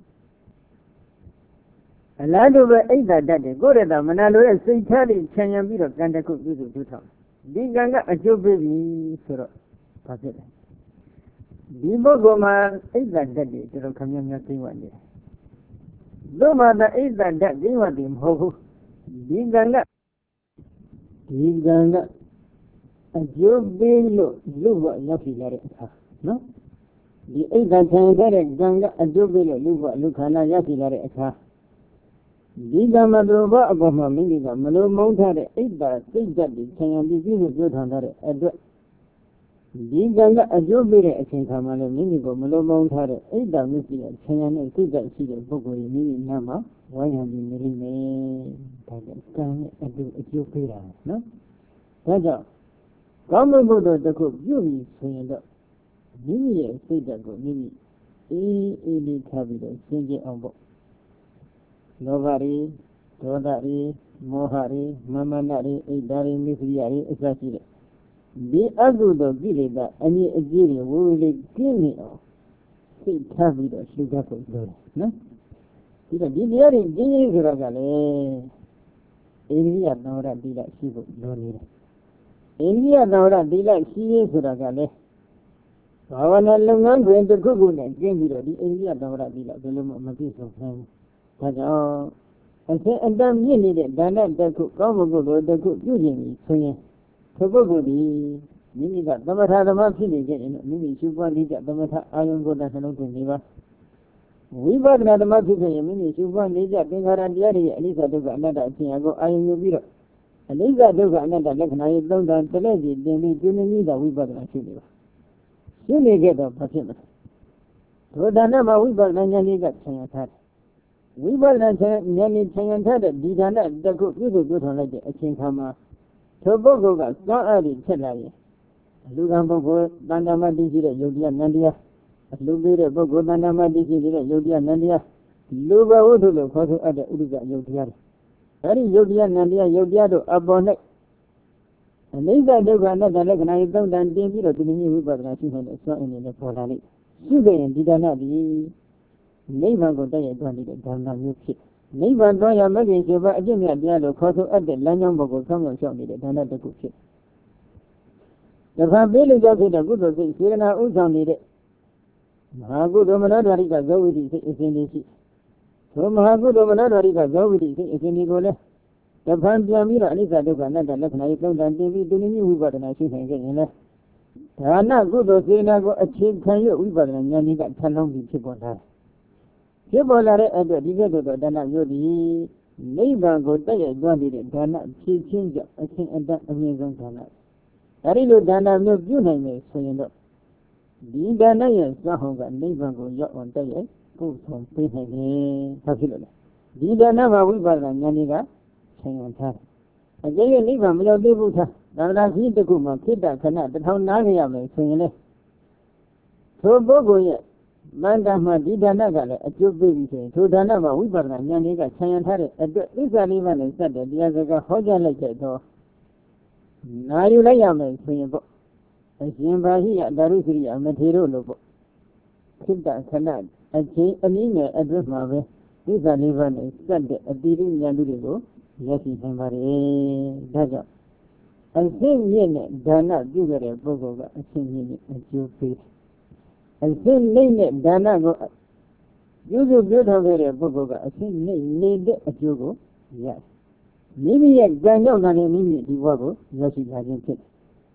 အလားတူပဲအိတ်ဓာတ်တွေကိုယ်ရတာမနာလိုတဲ့စိတ်ထားတွေဆံရပြီးတော့ကံတစ်ခုပြုစုပြုထောင်ဒီကံကအကျိုးပေးပြီဆိုတော့ဘာဖြစ်လဲဒီပုဂ္ဂိုလ်မှာအိတ်ဓာတ်တွေတော်တော်ခမ်းများသိဝင်နေတယ်တို့မှသာအိတ်ဓာတ်သိဝင်တယ်မဟုတ်ဘူးဒီကံကဒီကံကအကျိုးပေးလို့လူ့ဘဝရောက်ပြီလာတဲ့အခါနော်ဒီအိတ်ဓာတ်ဆံခဲ့တဲ့ကံကအကျိုးပေးလို့လူ့ဘဝလူခန္ဓာရောက်ပြီလာတဲ့အခါဒီကံမတော်ဘအပေါ်မှာမိမိကမလိုမုန်းထားတဲ့အိတ်ဓာတ်စိတ်ဓာတ်တွေဆံရပြီးပြုလို့ပြောထားတဲ့အတွက်ဒီကံကအကျိုးပေးတဲ့အချိန်ခါမှာလည်းမိမိကိုမလိုမုန်းထားတဲ့အိတ်ဓာတ်မရှိတဲ့ဆံရနဲ့စိတ်ဓာတ်ရှိတဲ့ပုဂ္ဂိုလ်ကြီးမိမိနားမှာဝိုင်းရံပြီးနေလိမ့်မယ်ဒါကြောင့်ကံရဲ့အကျိုးအကျိုးပေးတာနော်ဒါကြောင့်ကောင်းမှုဘုဒ္ဓတစ်ခုပြုပြီးဆိုရင်တော့မိမိရဲ့စိတ်ဓာတ်ကိုမိမိအေးအေးလေးထားပြီးတော့ရှင်းပြအောင်ပေါ့လောဘတွေဒေါသတွေမောဟတွေမမနတွေအိတ်ဓာတ်တွေမိစ္ဆရာတွေအစရှိတဲ့ဒီအကုသိုလ်ကိလေသာအမြင့်အကြီးတွေဝိဝိလေးကျင်းနေအောင်စိတ်ထားပြီးတော့ရှုတတ်ဖို့လိုတယ်နော်ဒီတော့ဒီတရားတွေကျင်းရေးဆိုတော့ကလည်းအိန္ဒိယသံဝရတိလရှိဖို့လိုနေတယ်အိန္ဒိယသံဝရတိလရှိရေးဆိုတော့ကလည်းဘာဝနာလုပ်ငန်းတွင်တစ်ခုခုနဲ့ကျင်းပြီးတော့ဒီအိန္ဒိယသံဝရတိလဘယ်လိုမှမပြည့်စုံနိုင်ဘူးဒါကြောင့်အစအတမ်းမြင့်နေတဲ့ဒါနတစ်ခုကောင်းမှုကုသိုလ်တစ်ခုပြုကျင်ပြီးဆိုရင်သူပုဂ္ဂိုလ်ဒီမိမိကသမထဓမ္မဖြစ်နေကြရင်မိမိရှုပွားနေကြသမထအာယုံကိုယ်နှလုံးသွင်းနေပါဝိပဿနာဓမ္မဖြစ်ရင်မိမိရှုပွားနေကြသင်္ခါရတရားတွေရဲ့အနိစ္စဒုက္ခအနတ္တအဖြစ်အကိုအာယုံယူပြီးတော့အနိစ္စဒုက္ခအနတ္တလက္ခဏာရဲ့သုံးတန်တလက်စီတင်ပြီးကျွနေကြီးတာဝိပဿနာရှုနေပါရှုနေကြတော့ဘာဖြစ်မလဲဒုဒါနမှာဝိပဿနာဉာဏ်လေးကဆံရထားတယ်ဝိပဿနာဉာဏ်လေးဆံရထားတဲ့ဒီဒါနတစ်ခုပြုစုပြုထောင်လိုက်တဲ့အချိန်ခါမှာထိုပုဂ္ဂိုလ်ကစွမ်းအားဖြင့်ဖြစ်လာရင်လူကံပုဂ္ဂိုလ်တဏ္ဍမတိရှိတဲ့ယုတ်တရားနန္တရားအလှပေးတဲ့ပုဂ္ဂိုလ်တဏ္ဍမတိရှိတဲ့ယုတ်တရားနန္တရားလူဘဝုဒ္ဓလို့ခေါ်ဆိုအပ်တဲ့ဥဒ္ဒကယုတ်တရားတွေအဲဒီယုတ်တရားနန္တရားယုတ်တရားတို့အပေါ်၌အနိစ္စဒုက္ခအနတ္တလက္ခဏာရဲ့သုံးတန်တင်ပြီးတော့ဒီနည်းဝိပဿနာရှုနေတဲ့စွမ်းအင်နဲ့ပေါ်လာလိမ့်ရှုခဲ့ရင်ဒီဒါနဒီနိဗ္ဗာန်ကိုတက်ရသွားနေတဲ့ဒါနမျိုးဖြစ်နိဗ္ဗာန်သွားရမဂ္ဂင်ခြေပါအကျင့်မြတ်တရားလို့ခေါ်ဆိုအပ်တဲ့လမ်းကြောင်းဘုကိုဆောင်းဆောင်ရှောက်နေတဲ့ဒါနတစ်ခုဖြစ်တခါပေးလို့ကြောက်ဖြစ်တဲ့ကုသိုလ်စိတ်စေတနာဥဆောင်နေတဲ့မဟာကုသိုလ်မနောဓာရိကဇောဝိတိစိတ်အစဉ်လေးရှိသောမဟာကုသိုလ်မနောဓာရိကဇောဝိတိစိတ်အစဉ်လေးကိုလည်းတဖန်ပြန်ပြီးတော့အနိစ္စဒုက္ခအနတ္တလက္ခဏာရဲ့သုံးတန်တင်ပြီးသူနည်းဝိပဿနာရှုနိုင်ခဲ့ရင်လည်းဒါနကုသိုလ်စေတနာကိုအခြေခံရဝိပဿနာဉာဏ်ကြီးကထပ်လုံးပြီးဖြစ်ပေါ်လာတယ်ဖြစ်ပေါ်လာတဲ့အတွက်ဒီဘက်ကတော့ဒါနမျိုးဒီနိဗ္ဗာန်ကိုတက်ရောက်သွားနေတဲ့ဒါနဖြည့်ချင်းကြောင့်အရှင်အတ္တအမြင့်ဆုံးဒါနအဲဒီလိုဒါနမျိုးပြုနိုင်မယ်ဆိုရင်တော့ဒီဒါနရဲ့စွမ်းဟောကနိဗ္ဗာန်ကိုရောက်အောင်တက်ရောက်ပို့ဆောင်ပေးနိုင်တယ်ဟုတ်ဖြစ်လို့လားဒီဒါနမှာဝိပဿနာဉာဏ်ကြီးကဆင်ရင်ထားအကျဉ်းနိဗ္ဗာန်မရောက်သေးဘူးသားဒါနကြီးတစ်ခုမှဖြစ်တာခဏတစ်ထောင်နားရရမယ်ဆိုရင်လေသို့ပုဂ္ဂိုလ်ရဲ့မန္တမှာဒီဒါနကလည်းအကျိုးပေးပြီးဆိုရင်ထိုဒါနမှာဝိပဿနာဉာဏ်လေးကဆံရထားတဲ့အတွက်သစ္စာလေးပါးနဲ့စတဲ့တရားစကားဟောကြားလိုက်တဲ့တော့နာယူလိုက်ရမယ်ဆိုရင်ပေါ့အရှင်ဘာဟိယဒါရုစရိယမထေတို့လို့ပေါ့ခိတ္တခဏအချင်းအနည်းငယ်အတွင်းမှာပဲသစ္စာလေးပါးနဲ့စတဲ့အတိရိဉာဏ်တွေကိုရရှိနိုင်ပါတယ်ဒါကြောင့်အသိမြင့်တဲ့ဒါနပြုခဲ့တဲ့ပုဂ္ဂိုလ်ကအသိမြင့်တဲ့အကျိုးပေးအသိနှိမ့်တဲ့ဒါနကိုပြုစုပြုထောင်ခဲ့တဲ့ပုဂ္ဂိုလ်ကအသိနှိမ့်နေတဲ့အကျိုးကိုရမိမိရဲ့ကံကြောင့်လည်းမိမိဒီဘဝကိုရရှိလာခြင်းဖြစ်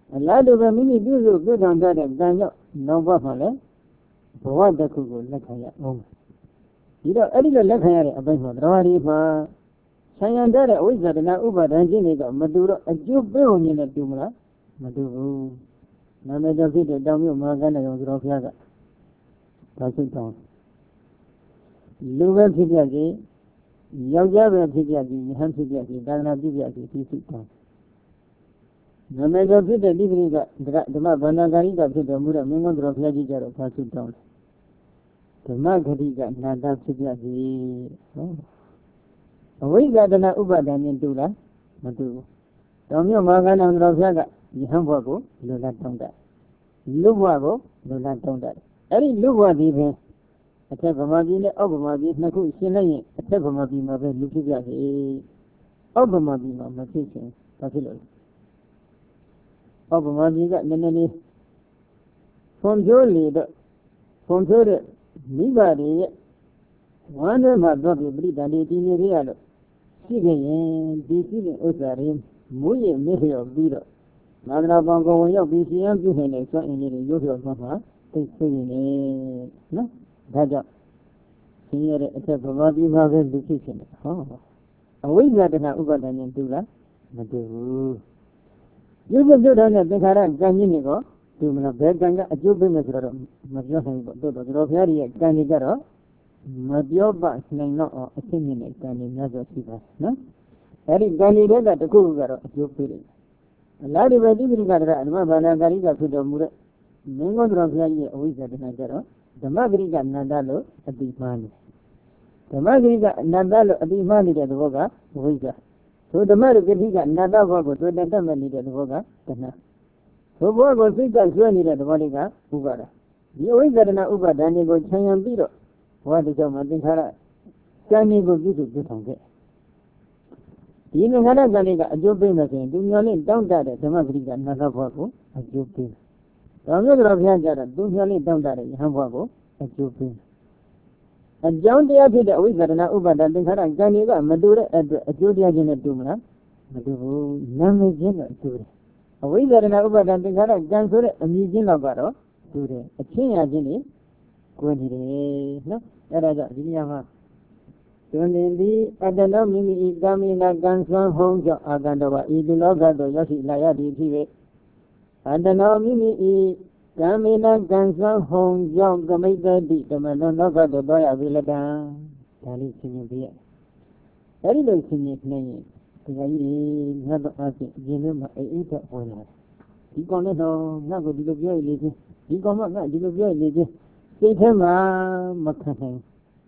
အလားတူပဲမိမိပြုစုပြုဆောင်တတ်တဲ့ကံကြောင့်နောက်ဘဝမှာလည်းဘဝတစ်ခုကိုလက်ခံရအောင်ဒီတော့အဲ့ဒီလိုလက်ခံရတဲ့အပိုင်းမှာတရားဒီမှာဆံရံတဲ့အဝိဇ္ဇာတဏှာဥပါဒံခြင်းတွေကမတူတော့အကျိုးပေးဝင်နေတူမလားမတူဘူးနာမည်ကြောင့်ဖြစ်တဲ့တောင်မြို့မဟာကဏ္ဍရောသူတော်ဘုရားကဒါစိတ်တောင်းလူပဲဖြစ်ပြစီယောက်ျားပဲဖြစ်ပြစီယဟန်ဖြစ်ပြစီသာသနာပြုပြစီဒီစိတ်တောင်းနာမည်ကြောင့်ဖြစ်တဲ့ဒီပရိကဓမ္မဗန္ဒကာရိကဖြစ်တော်မူတဲ့မင်းကုန်းသူတော်ဘုရားကြီးကြတော့ဘာစိတ်တောင်းလဲဓမ္မဂတိကနာတာဖြစ်ပြစီဟုတ်အဝိဇ္ဇာတဏှာဥပါဒံနဲ့တူလားမတူဘူးတောင်မြို့မဟာကဏ္ဍသူတော်ဘုရားကယဟန်ဘဝကိုလူလာတောင်းတလူဘဝကိုလူလာတောင်းတအဲ့ဒီလူဘဝဒီပဲအထက်ဗမာပြည်နဲ့အောက်ဗမာပြည်နှစ်ခုရှင်းလိုက်ရင်အထက်ဗမာပြည်မှာပဲလူဖြစ်ပြစီအောက်ဗမာပြည်မှာမဖြစ်ချင်ဘာဖြစ်လို့လဲအောက်ဗမာပြည်ကနည်းနည်းလေးဖွံ့ဖြိုးလေတော့ဖွံ့ဖြိုးတဲ့မိဘတွေရဲ့ဝမ်းထဲမှာတော့ပြိတ္တာလေးတည်နေရလို့ရှိခဲ့ရင်ဒီရှိတဲ့ဥစ္စာတွေမူရမြစ်လျော်ပြီးတော့နာဂရာပေါင်းကိုဝင်ရောက်ပြီးစီရင်ပြုနေတဲ့စွမ်းအင်တွေရုပ်လျော်သွားမှာသိသိနေနော်ဒါကြောင့်ဆင်းရဲတဲ့အထက်ဗမာပြည်မှာပဲလူဖြစ်နေဟောအဝိဇ္ဇာတဏှာဥပါဒဏ်နဲ့တူလားမတူဘူးရုပ်ပြုတဲ့နဲ့သင်္ခါရကံကြီးတွေကိုတူမလားဘယ်ကံကအကျိုးပေးမယ်ဆိုတော့မပြောနိုင်ဘူးတော့တော်တော်ဘုရားရဲ့ကံကြီးကတော့မပြောပါနိုင်တော့အရှင်းမြင်တဲ့ကံကြီးများစွာရှိပါနော်အဲ့ဒီကံကြီးတွေကတခုခုကတော့အကျိုးပေးတယ်အလားတူပဲတိပိဋကတရဓမ္မဘာနာကာရိကဖြစ်တော်မူတဲ့မင်းကုန်းတော်ဘုရားကြီးရဲ့အဝိဇ္ဇာတဏှာကြတော့ဓမ္မဂရိကနန္ဒလို့အတိမှားနေဓမ္မဂရိကအနန္တလို့အတိမှားနေတဲ့သဘောကဝိဇ္ဇာသို့ဓမ္မဂရိကအနန္တဘောကိုတွေ့တတ်မဲ့နေတဲ့သဘောကတဏှာသို့ဘောကိုစိတ်ကဆွဲနေတဲ့သဘောလေးကဥပါဒဒီအဝိဇ္ဇာတဏှာဥပါဒဏ်တွေကိုခြံရံပြီးတော့ဘဝတစ်ကြောင့်မှာသင်္ခါရကံကြီးကိုပြုစုပြုဆောင်ခဲ့ဒီသင်္ခါရကံလေးကအကျိုးပေးမယ်ဆိုရင်သူမျောလင့်တောင်းတတဲ့ဓမ္မဂရိကနန္ဒဘောကိုအကျိုးပေးတော်မြတ်တော်ဘုရားကြတော့သူမျောလင့်တောင်းတတဲ့ယဟန်ဘောကိုအကျိုးပေးအကြောင်းတရားဖြစ်တဲ့အဝိဇ္ဇာတဏှာဥပါဒသင်္ခါရကံတွေကမတူတဲ့အတွက်အကျိုးတရားချင်းနဲ့တူမလားမတူဘူးနာမည်ချင်းတော့တူတယ်အဝိဇ္ဇာတဏှာဥပါဒသင်္ခါရကံဆိုတဲ့အမည်ချင်းတော့ကတော့တူတယ်အချင်းရချင်းတွေကိုယ်နေတယ်နော်အဲ့ဒါကြောင့်ဒီနေရာမှာတွင်နေသည်အတ္တနောမိမိဤကာမိနာကံဆွမ်းဟုံးကြောင့်အာကန္တဝဤလူလောကသို့ရောက်ရှိလာရသည်ဖြစ်၍အတ္တနောမိမိဤကာမိနာကံဆွမ်းဟုံးကြောင့်ကမိတ္တိဓမ္မနောလောကသို့သွားရပြီလတံဒါလေးရှင်းပြပြရအဲ့ဒီလိုရှင်းပြနေရင်ဒီကကြီးငါတို့အချင်းအရင်ကမှအိအိတ်ဝင်လာဒီကောင်လည်းတော့ငါ့ကိုဒီလိုပြောရလေချင်းဒီကောင်ကငါဒီလိုပြောရလေချင်းစိတ်ထဲမှာမခံနိုင်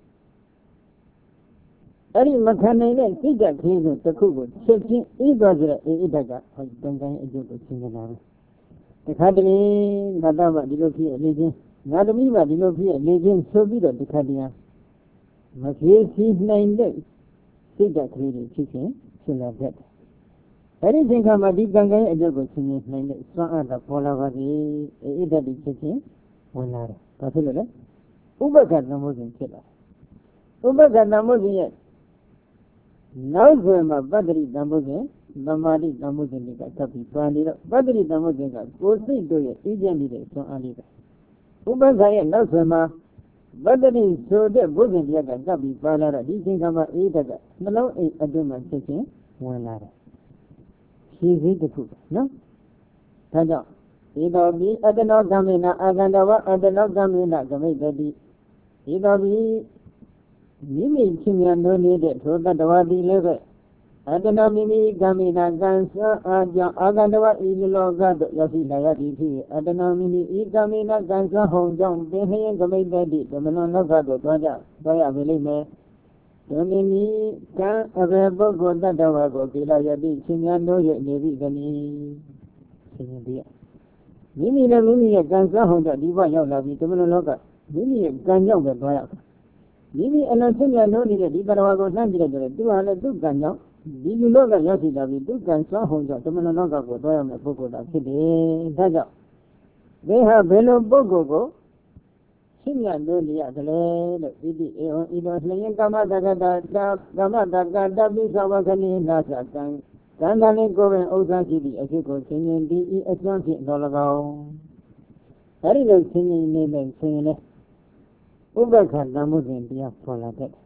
အဲ့ဒီမခံနိုင်တဲ့စိတ်ဓာတ်ကလေးကိုတစ်ခုကိုချက်ချင်းအေးသွားကြတဲ့အေးဓာတ်ကဟောတန်တန်အကျိုးကိုရှင်းနေတာပဲတခါတလေငါတော့ဒီလိုဖြစ်လေချင်းငါသမီးကဒီလိုဖြစ်လေချင်းဆိုပြီးတော့တခါတည်းမဖြေစီနိုင်တဲ့စိတ်ဓာတ်ကလေးတွေဖြစ်ချင်းဖြစ်လာတတ်တယ်အဲ့ဒီချိန်ခါမှာဒီကံကံရဲ့အကျိုးကိုရှင်းနိုင်တဲ့စွမ်းအားကပေါ်လာပါသည်အေးဓာတ်တွေဖြစ်ချင်းဝင်လာတယ်ဘာဖြစ်လို့လဲဥပက္ခသမုဒ္ဒင်ဖြစ်လာဥပက္ခသမုဒ္ဒင်ရဲ့နောက်ဆိုမှာပတ္တိသမုဒ္ဒင်သမာဓိသမုဒ္ဒင်တွေကသပ်ပြီးသွားနေတော့ပတ္တိသမုဒ္ဒင်ကကိုယ်စိတ်တို့ရဲ့အေးချမ်းနေတဲ့စွမ်းအားလေးပဲဥပက္ခရဲ့နောက်ဆိုမှာပတ္တိဆိုတဲ့ဘုဇင်တရားကသပ်ပြီးပါလာတော့ဒီချိန်ခါမှာအေးတက်ကနှလုံးအိမ်အတွင်းမှာဖြစ်ချင်းဝင်လာတယ်ဖြည့်စည်းတစ်ခုနော်ဒါကြောင့်ဤတော်ပြီးအတ္တနောကံမေနအာကန္တဝအတ္တနောကံမေနဂမိတတိဤတော်ပြီးမိမိချင်းများနိုးနေတဲ့ထိုတတ္တဝါသည်လည်းပဲအတ္တနောမိမိကံမေနကံစွမ်းအားကြောင့်အာကန္တဝဤလောကသို့ရောက်ရှိလာရသည်ဖြစ်အတ္တနောမိမိဤကံမေနကံစွမ်းဟုံကြောင့်ပင်လျင်ဂမိတတိဓမ္မနောလောကသို့သွားကြသွားရပါလိမ့်မယ်ဒုနိမိကံအဘေပုဂ္ဂိုလ်တတ္တဝါကိုကိလယတိချင်းများနိုးရနေပြီသည်ဆင်းရဲပြမိမိလည်းမိမိရဲ့ကံစွမ်းဟုတ်တဲ့ဒီဘရောက်လာပြီးဓမ္မလောကမိမိရဲ့ကံကြောင့်ပဲသွားရမိမိအလုံးစုံရလို့နေတဲ့ဒီတရားကိုနှမ်းကြည့်တဲ့သူဟာလည်းသူ့ကံကြောင့်ဒီလူလောကရောက်ရှိလာပြီးသူ့ကံစွမ်းဟုတ်ကြောင့်ဓမ္မလောကကိုသွားရမယ့်ပုဂ္ဂိုလ်သာဖြစ်တယ်ဒါကြောင့်ဘယ်ဟာဘယ်လိုပုဂ္ဂိုလ်ကိုရှင်းရလို့နေရတယ်လို့ဣတိအေဝံဤတော်လျင်ကမ္မတက္ကတာကာမတက္ကတာပိသဝခဏိနာသကံကံကံလေးကိုယ်ပင်ဥစ္စာရှိသည့်အဖြစ်ကိုဆင်ញင်ပြီးဤအစွမ်းဖြင့်တော်၎င်းအဲဒီလိုဆင်ញင်နေတဲ့ဆင်ញင်လေဥပ္ပခါတမှုစဉ်တရားပေါ်လာတဲ့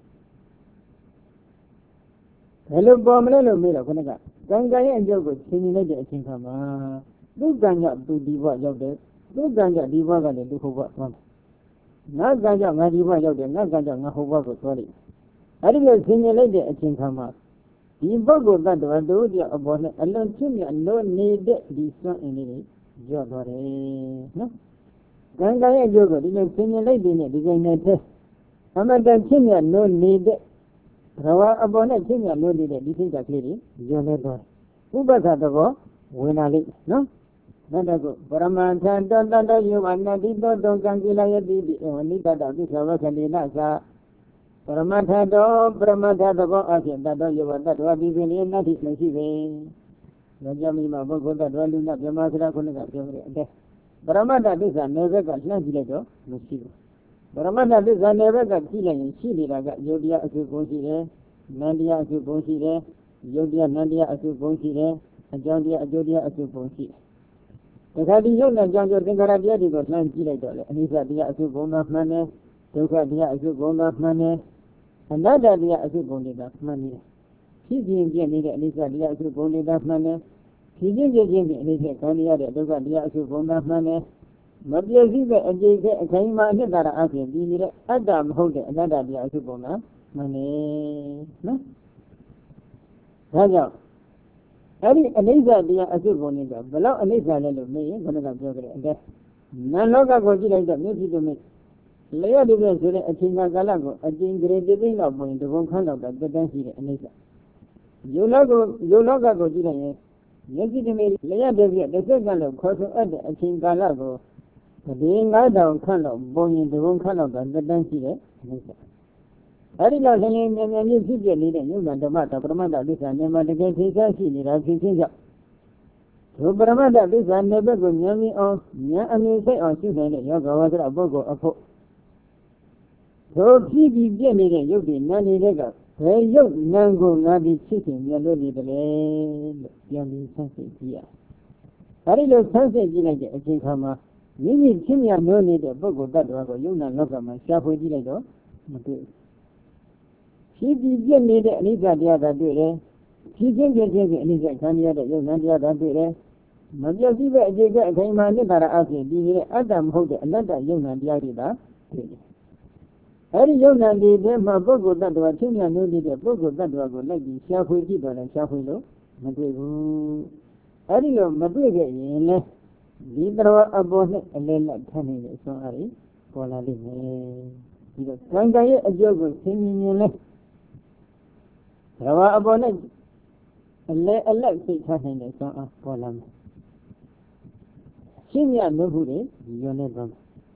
ဘယ်လိုပေါ်မလဲလို့မေးတော့ခဏကကံကံရဲ့အကျိုးကိုဆင်ញင်လိုက်တဲ့အချိန်ခါမှာသူကံကြောင့်သူဒီဘဝရောက်တယ်သူကံကြောင့်ဒီဘဝကလည်းသူဟိုဘဝသွားတယ်ငါကံကြောင့်ငါဒီဘဝရောက်တယ်ငါကံကြောင့်ငါဟိုဘဝကိုသွားတယ်အဲဒီလိုဆင်ញင်လိုက်တဲ့အချိန်ခါမှာဒီပုဂ္ဂိုလ်တ attva တို့တည်းအပေါ်နဲ့အလွန်ချစ်မြတ်လို့နေတဲ့ဒီစွမ်းအင်လေးတွေကြော့သွားတယ်နော်ကံကံရဲ့အကျိုးကိုဒီလိုဆင်ញင်လိုက်တဲ့နဲ့ဒီကိန်းနဲ့တည်းအမတန်ချစ်မြတ်လို့နေတဲ့ဘဝအပေါ်နဲ့ချစ်မြတ်လို့နေတဲ့ဒီစိတ်ဓာတ်ကလေးတွေကြော့နေသွားတယ်ဥပ္ပခါသဘောဝင်လာလိမ့်နော်နောက်တစ်ခုပရမထန်တောတတောယောဝနတိတောတောကံကိလယတိတိဝနိတတသစ္စာဝခဏိနသာပရမထတောပရမထသဘောအဖြစ်တတောယောဝတ္တဝပိပင်လေးနတ္တိမရှိပေ။ယောက်ျားမိမပုဂ္ဂိုလ်တ attva လူနာပြမစရာခုနကပြောကြတယ်။ပရမတ္တသစ္စာနယ်ဘက်ကလှမ်းကြည့်လိုက်တော့မရှိဘူး။ပရမတ္တသစ္စာနယ်ဘက်ကကြည့်လိုက်ရင်ရှိနေတာကယုတ်တရားအစုပုံရှိတယ်။နန္တရားအစုပုံရှိတယ်။ယုတ်တရားနန္တရားအစုပုံရှိတယ်။အကြောင်းတရားအကျိုးတရားအစုပုံရှိတယ်။တခါဒီယုတ်နဲ့ကြောင့်ကြောင့်သင်္ခါရတရားတွေကိုလှမ်းကြည့်လိုက်တော့လေအနိစ္စတရားအစုပုံသာမှန်တယ်။ဒုက္ခတရားအစုပုံသာမှန်တယ်။အနတ္တတရားအစုပုံတွေသာမှန်တယ်။ဖြစ်ခြင်းပြည့်နေတဲ့အနိစ္စတရားအစုပုံတွေသာမှန်တယ်။ဖြစ်ခြင်းပြည့်ခြင်းဖြင့်အနိစ္စခံရတဲ့ဒုက္ခတရားအစုပုံသာမှန်တယ်။မပြည့်စည်တဲ့အကျိတ်ကအခိုင်အမာအနှစ်သာရအပြင်ပြီးနေတဲ့အတ္တမဟုတ်တဲ့အနတ္တတရားအစုပုံသာမှန်တယ်နော်။ဒါကြောင့်အဲ့ဒီအနိစ္စတရားအစုပုံတွေကဘယ်လောက်အနိစ္စလဲလို့မေးရင်ခဏကပြောကြတယ်အဲ့ဒါနတ်လောကကိုကြည့်လိုက်တော့မျက်စိတို့မေးလျှက်ဒီပြဆိုတဲ့အချိန်ကာလကိုအကျဉ်းကြရေတိသိလောက်ပုံတဘုံခန်းတော့တက်တန်းရှိတဲ့အနိစ္စယုံလောကယုံလောကကိုကြည့်လိုက်ရင်မျက်စိတို့မေးလျှက်ဒီပြတစ်စက္ကန့်လောက်ခေါ်ဆိုအပ်တဲ့အချိန်ကာလကိုဒီငါးတောင်ခန့်လောက်ပုံရင်တဘုံခန်းတော့တက်တန်းရှိတဲ့အနိစ္စအဲ့ဒီလောက်ဆင်းရဲမြဲမြဲကြီးဖြစ်ပြနေတဲ့ညုဏဓမ္မတပရမတ္တသစ္စာနဲ့မှတကယ်သိစားရှိနေတာဖြစ်ချင်းကြောင့်ဒီပရမတ္တသစ္စာနဲ့ဘက်ကိုဉာဏ်မြင်အောင်ဉာဏ်အမြင်စိတ်အောင်ရှုနိုင်တဲ့ယောဂဝါဒပုဂ္ဂိုလ်အဖို့သို့ဖြစ်ပြီးပြည့်နေတဲ့ယုတ်တွေနာနေတဲ့ကဘယ်ယုတ်နံကိုငါဒီချစ်ခင်မြတ်လို့နေတယ်လေလို့ပြန်ပြီးဆန်းစစ်ကြည့်ရအဲ့ဒီလိုဆန်းစစ်ကြည့်လိုက်တဲ့အချိန်ခါမှာမိမိချင်းမြတ်လို့နေတဲ့ပုဂ္ဂိုလ်တ attva ကိုယုတ်နာလောကမှာရှားဖွေကြည့်လိုက်တော့မတွေ့ဖြစ်ပြီးပြည့်နေတဲ့အနိစ္စတရားသာတွေ့တယ်ဖြစ်ခြင်းပြည့်ခြင်းဖြင့်အနိစ္စခံရတဲ့ယုံနာတရားသာတွေ့တယ်မပြည့်စုံတဲ့အကျိတ်ကအခိုင်အမာနှစ်သာရအဖြစ်ဒီနေတဲ့အတ္တမဟုတ်တဲ့အနတ္တယုံနာတရားတွေသာတွေ့တယ်အဲဒီယုံနာတွေထဲမှာပုဂ္ဂိုလ်တ attva ချင်းမြတ်လို့နေတဲ့ပုဂ္ဂိုလ်တ attva ကိုလိုက်ပြီးရှားဖွေကြည့်တော့လည်းရှားဖွေလို့မတွေ့ဘူးအဲဒီလိုမတွေ့ခဲ့ရင်လေဒီတော်အပေါ်နဲ့အလဲလက်ထမ်းနေတဲ့အစွမ်းအားတွေပေါ်လာလိမ့်မယ်ဒီတော့ကံကံရဲ့အကျိုးကိုသိမြင်ရင်လေဘဝအပေါ်နဲ့အလဲအလက်သိထားနိုင်တဲ့စွမ်းအားပေါ်လာမယ်ရှင်းမြတ်လို့ဘူးလေညွန်နေတော့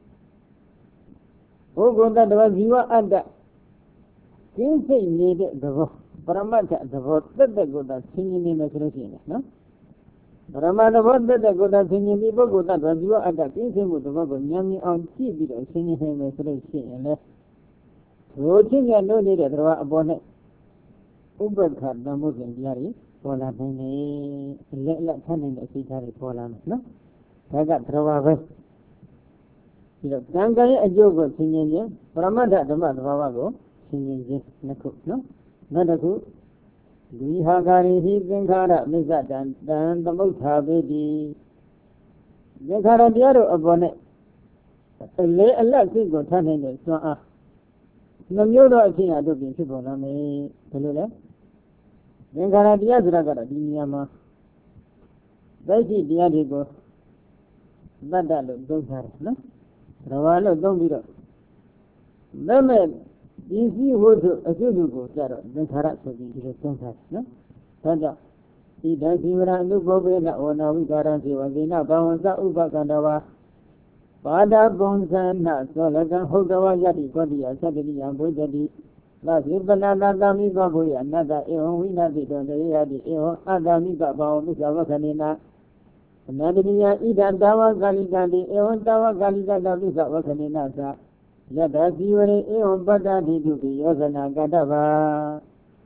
ဘုဂုတ္တတဝဇီဝအတ္တကျင်းစိတ်နေတဲ့သဘောပရမတ္ထသဘောတက်တက်ကိုသာဆင်းရဲနေမယ်ဆိုလို့ရှိရင်နော်ပရမတ္ထသဘောတက်တက်ကိုသာဆင်းရဲပြီးပုဂ္ဂိုလ်တ attva ဇီဝအတ္တကျင်းစိတ်မှုသဘောကိုဉာဏ်မြင်အောင်ကြည့်ပြီးတော့ဆင်းရဲနေမယ်ဆိုလို့ရှိရင်လေဘုချင်းမြတ်လို့နေတဲ့သဘောအပေါ်နဲ့ဥပ္ပခါတမှုစဉ်တရားတွေပေါ်လာနိုင်တယ်လက်လက်ထားနိုင်တဲ့အစိတ်ဓာတ်တွေပေါ်လာမယ်နော်ဒါကသဘာဝပဲဒီတော့ကံကံရဲ့အကျိုးကိုသင်ញင်ခြင်းပရမတ္ထဓမ္မသဘာဝကိုသင်ញင်ခြင်းနှစ်ခုနော်နောက်တစ်ခုဒီဟာကာရိဟိသင်္ခါရမိစ္ဆတံတံသမုဋ္ဌာပေတိသင်္ခါရတရားတို့အပေါ်နဲ့အလေအလတ်စိတ်ကိုထားနိုင်တဲ့စွမ်းအားနှမျိုးသောအဖြစ်အတုပြင်ဖြစ်ပေါ်လာမယ်ဘယ်လိုလဲသင်္ခါရတရားဆိုတာကတော့ဒီနေရာမှာသိရှိတရားတွေကိုတတ္တလို့သုံးထားတယ်နော်သဘာဝလို့သုံးပြီးတော့မဲ့မဲ့ဒီစည်းဝတ္ထုအကျုပ်ကိုကြတော့သင်္ခါရဆိုပြီးဒီလိုသုံးထားတယ်နော်ဒါကြောင့်ဒီတသီဝရအနုဘောပေနဝနာဝိကာရံစေဝကိနဘာဝံသဥပကန္တဝါပါဒပုံသနာသောလကံဟုတ်တဝယတိကောတိယသတ္တိယံဘုဒ္ဓတိသဇိပနာတသမိကောဘုယအနတ္တဧဝံဝိနတိတောတေယတိဧဝံအတ္တမိကဘာဝမိစ္ဆာဝခဏိနာအနတ္တိယဣဒံတဝကာလိကတိဧဝံတဝကာလိကတမိစ္ဆာဝခဏိနာသယတသီဝရေဧဝံပတ္တတိတုပိယောဇနာကတ္တဗာ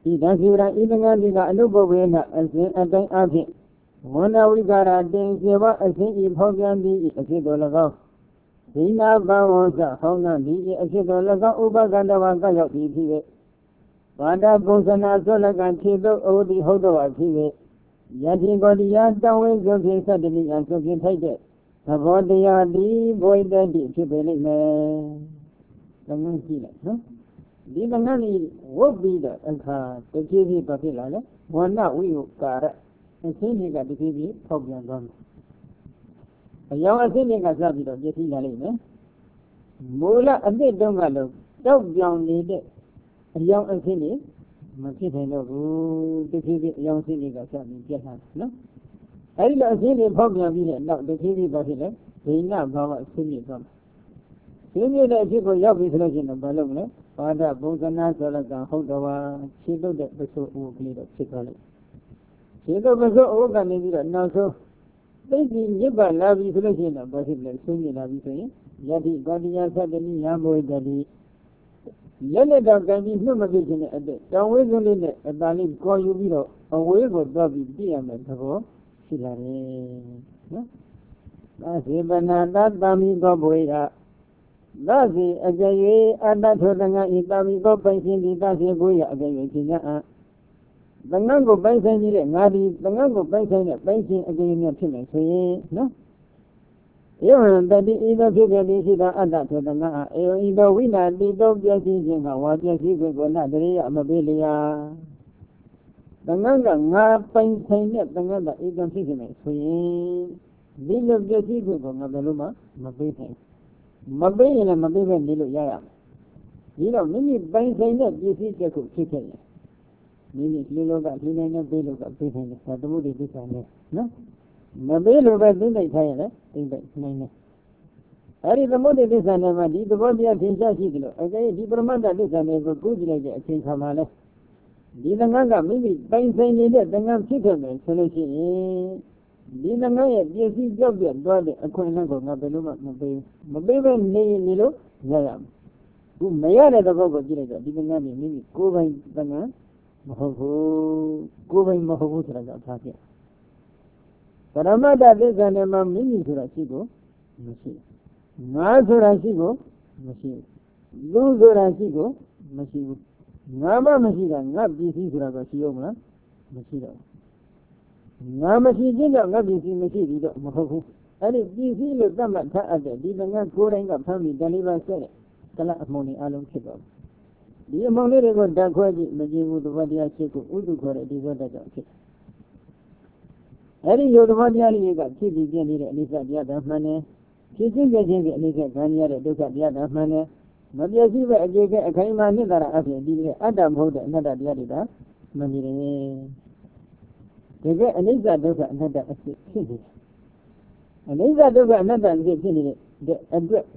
ဤတစီရာဤသင်္ကန်းဒီကအနုပဝေနအစဉ်အတိုင်းအဖြစ်ဝန္ဒဝိကာရတင်စေဘအစဉ်ဤဖောက်ပြန်ပြီးအဖြစ်တော်၎င်းဒိနာဘဝသဟောင်းနာဒီအဖြစ်တော်၎င်းဥပကန္တဝကရောက်ပြီးဖြစ်၍ဘာဒပုံစနာသောလကံခြေသောအဝတိဟုတ်တော်အဖြစ်၍ယတိကောတိယတောင်းဝဲစွဖြင့်သတ္တနိယံစွဖြင့်ထိုက်တဲ့သဘောတရားဒီဘဝတတိဖြစ်ပေလိမ့်မယ်။သမန်းကြည့်လိုက်နော်။ဒီကံနဲ့ဝုတ်ပြီးတော့အခါတဖြည်းဖြည်းပါဖြစ်လာလေဝဏဝိယကာရအစင်းတွေကတဖြည်းဖြည်းဖောက်ပြန်သွားမယ်။အယောင်အစင်းတွေကစပြီးတော့ပြည့်စည်လာလိမ့်မယ်။မူလအသစ်တုန်းကလို့တောက်ပြောင်နေတဲ့အယောင်အစင်းတွေမဖြစ်နိုင်တော့ဘူးတဖြည်းဖြည်းအယောင်အစင်းတွေကစပြီးပြတ်လာတယ်နော်။အဲဒီလိုအစင်းတွေဖောက်ပြန်ပြီးတဲ့နောက်တဖြည်းဖြည်းပါဖြစ်လေဒိနာဘာဝအစင်းတွေသွားမယ်။ဒီမျိုးတဲ့အဖြစ်ကိုရောက်ပြီဆိုလို့ရှိရင်ဘာလုပ်မလဲ။ဘာဒပုံစနာဆိုလကဟုတ်တော်ပါခြေတုပ်တဲ့ပစိုးအုပ်ကလေးတော့ဖြစ်သွားလိမ့်ခြေတုပ်ပစိုးအုပ်ကနေပြီးတော့နောက်ဆုံးသိတိညစ်ပါလာပြီဆိုလို့ရှိရင်တော့ဘာဖြစ်လဲဆုံးမြင်လာပြီဆိုရင်ယတိကောတိယသတ္တနိယမောတတိလက်လက်တော့ကံပြီးနှုတ်မပြခြင်းနဲ့အတဲ့တောင်ဝေးစုလေးနဲ့အတန်လေးကော်ယူပြီးတော့အဝေးကိုသွားပြီးပြည့်ရမယ်သဘောရှိလာတယ်နော်။သာစေပနာတသမီကောဘွေရသာစီအကြွေအတ္တထောတငါဤသမီကောပိုင်ရှင်ဒီသာစေဘွေရအကြွေခြင်းညာတငါကိုပိုင်ဆိုင်နေတဲ့ငါဒီတငါကိုပိုင်ဆိုင်တဲ့ပိုင်ရှင်အကြွေမြတ်ဖြစ်မယ်ဆိုရင်နော်။ယောဟန်တတိဤသို့ဖြစ်တဲ့ဒီရှိသောအတ္တထောတငါအေယဤသို့ဝိနာတိတောပြည့်စည်ခြင်းကဝါပြည့်စည်ကိုကိုနတရေယမပေးလျာတငါကငါပိုင်ဆိုင်တဲ့တငါကဧကံဖြစ်နေဆိုရင်ဒီလိုပြည့်စည်ကိုငါဘယ်လိုမှမပေးနိုင်မပေးရင်လည်းမပေးပဲနေလို့ရရမယ်ဒီတော့မိမိပိုင်ဆိုင်တဲ့ပစ္စည်းတစ်ခုဖြစ်ခဲ့ရင်မိမိလူလောကလူနိုင်တဲ့ပေးလို့ကပေးနိုင်တယ်သမုဒိသစ္စာနဲ့နော်မပေးလို့ပဲသိနိုင်ထားရင်လည်းသိနိုင်တယ်အဲဒီသမုဒိသစ္စာနဲ့မှဒီသဘောတရားသင်ရှားရှိတယ်လို့အဲဒါဒီပရမတ္တသစ္စာနဲ့ကိုကူးကြည့်လိုက်တဲ့အချိန်ခါမှာလဲဒီသံဃာကမိမိပိုင်ဆိုင်နေတဲ့သံဃာဖြစ်ခဲ့မယ်ဆိုလို့ရှိရင်ဒီသံဃာရဲ့ပစ္စည်းကြောက်ပြတ်သွားတဲ့အခွင့်အလမ်းကိုငါဘယ်လိုမှမပေးမပေးပဲနေနေလို့ရရမယ်ခုမရတဲ့သဘောကိုကြည့်လိုက်တော့ဒီသံဃာမိမိကိုယ်ပိုင်သံဃာမဟုတ်ဘူးကိုယ်ပိုင်မဟုတ်ဘူးဆိုတာကအထားပြပရမတ္တသစ္စာနဲ့မှမိမိဆိုတာရှိကိုမရှိငါဆိုတာရှိကိုမရှိလူဆိုတာရှိကိုမရှိဘူးငါမှမရှိတာငါပစ္စည်းဆိုတာကရှိအောင်မလားမရှိတော့ငါမရှိခြင်းကြောင့်ငါပစ္စည်းမရှိဘူးတော့မဟုတ်ဘူးအဲ့ဒီပစ္စည်းလို့သတ်မှတ်ထားအပ်တဲ့ဒီငါကိုယ်တိုင်ကဖမ်းပြီးတဏှိပါဆက်တဲ့ကလအမုံတွေအလုံးဖြစ်သွားတယ်ဒီအမုံလေးတွေကိုဓာတ်ခွဲကြည့်မကြည့်ဘူးသဘောတရားရှိကိုဥဒုခေါ်တဲ့ဒီသောတတ်ကြောင့်ဖြစ်အဲ့ဒီယောသဘောတရားလေးကဖြစ်ပြီးပြင်းနေတဲ့အနိစ္စတရားဓမ္မနဲ့ဖြစ်ခြင်းပြခြင်းကအနိစ္စခံရတဲ့ဒုက္ခတရားဓမ္မနဲ့မပြည့်စုံပဲအကျေကအခိုင်အမာနှစ်သာရအဖြစ်ဒီကအတ္တမဟုတ်တဲ့အနတ္တတရားတွေကမမြင်တယ်တကယ်အနိစ္စဒုက္ခအနတ္တအဖြစ်ဖြစ်နေတယ်အနိစ္စဒုက္ခအနတ္တအဖြစ်ဖြစ်နေတဲ့အတွက်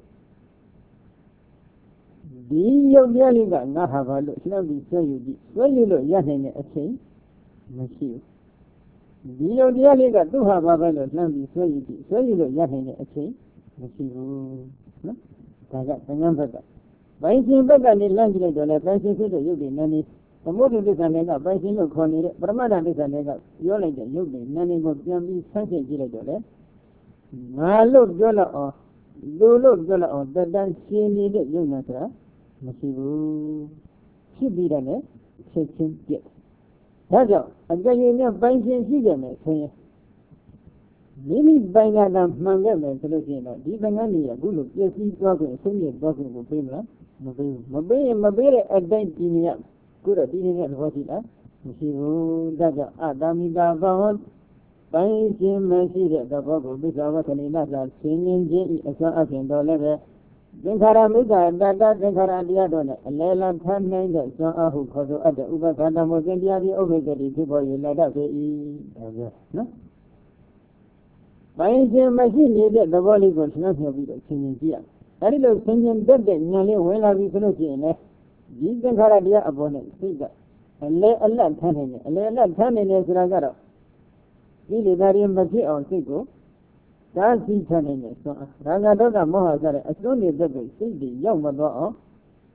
ဒီယုတ်တရားလေးကငါဟာဘာလို့လှမ်းပြီးဆွဲယူကြည့်ဆွဲယူလို့ရနိုင်တဲ့အချိန်မရှိဘူးဒီယုတ်တရားလေးကသူ့ဟာဘာပဲလို့လှမ်းပြီးဆွဲယူကြည့်ဆွဲယူလို့ရနိုင်တဲ့အချိန်မရှိဘူးနော်ဒါကသင်္ကန်းဘက်ကပိုင်ရှင်ဘက်ကနေလှမ်းကြည့်လိုက်တော့လေပိုင်ရှင်ဖြစ်တဲ့ယုတ်တွေနည်းနည်းသမုဒ္ဒိသစ္စာတွေကပိုင်ရှင်လို့ခေါ်နေတဲ့ပရမတ္ထသစ္စာတွေကပြောလိုက်တဲ့ယုတ်တွေနည်းနည်းကိုပြန်ပြီးဆန်းစစ်ကြည့်လိုက်တော့လေငါလို့ပြောတော့အောင်လူလို့ပြောတော့အောင်တတန်းရှင်းနေတဲ့ယုတ်နာဆိုတာမရှိဘူးဖြစ်ပြီးတော့လည်းချက်ချင်းပြက်ဒါကြောင့်အကြိမ်များပိုင်ရှင်ရှိကြမယ်ဆိုရင်မိမိပိုင်ကတည်းမှန်ခဲ့မယ်ဆိုလို့ရှိရင်တော့ဒီသံဃာကြီးကအခုလိုပြည့်စည်သွားခြင်းအဆုံးရသွားခြင်းကိုပေးမလားမပေးဘူးမပေးရင်မပေးတဲ့အတိုင်းပြည်နေရခုတော့ပြည်နေတဲ့သဘောရှိလားမရှိဘူးဒါကြောင့်အတမိတာဘောပိုင်ရှင်မရှိတဲ့သဘောကိုပိဿဝခဏိနသာဆင်းရင်ခြင်းဤအစွမ်းအဖြစ်တော်လည်းပဲသင်္ခါရမိစ္ဆာတတ္တသင်္ခါရတရားတော်နဲ့အလယ်လထမ်းနိုင်တဲ့စွမ်းအားဟုခေါ်ဆိုအပ်တဲ့ဥပက္ခဏမို့သင်တရားပြီးဥပ္ပဒေတိဖြစ်ပေါ်၍လာတတ်ပေ၏ဒါပြောနော်ပိုင်ရှင်မရှိနေတဲ့သဘောလေးကိုဆင်းရဲပြီးတော့ဆင်ခြင်ကြည့်ရအဲဒီလိုဆင်ခြင်တတ်တဲ့ဉာဏ်လေးဝင်လာပြီဆိုလို့ရှိရင်လေဒီသင်္ခါရတရားအပေါ်နဲ့စိတ်ကအလဲအလတ်ထမ်းနေတယ်အလဲအလတ်ထမ်းနေတယ်ဆိုတာကတော့ဒီလေသာရင်မဖြစ်အောင်စိတ်ကိုဓာတ်စီထမ်းနေတယ်ဆိုရာဂဒေါသမောဟစတဲ့အစွန်းနေတဲ့စိတ်တွေရောက်မသွားအောင်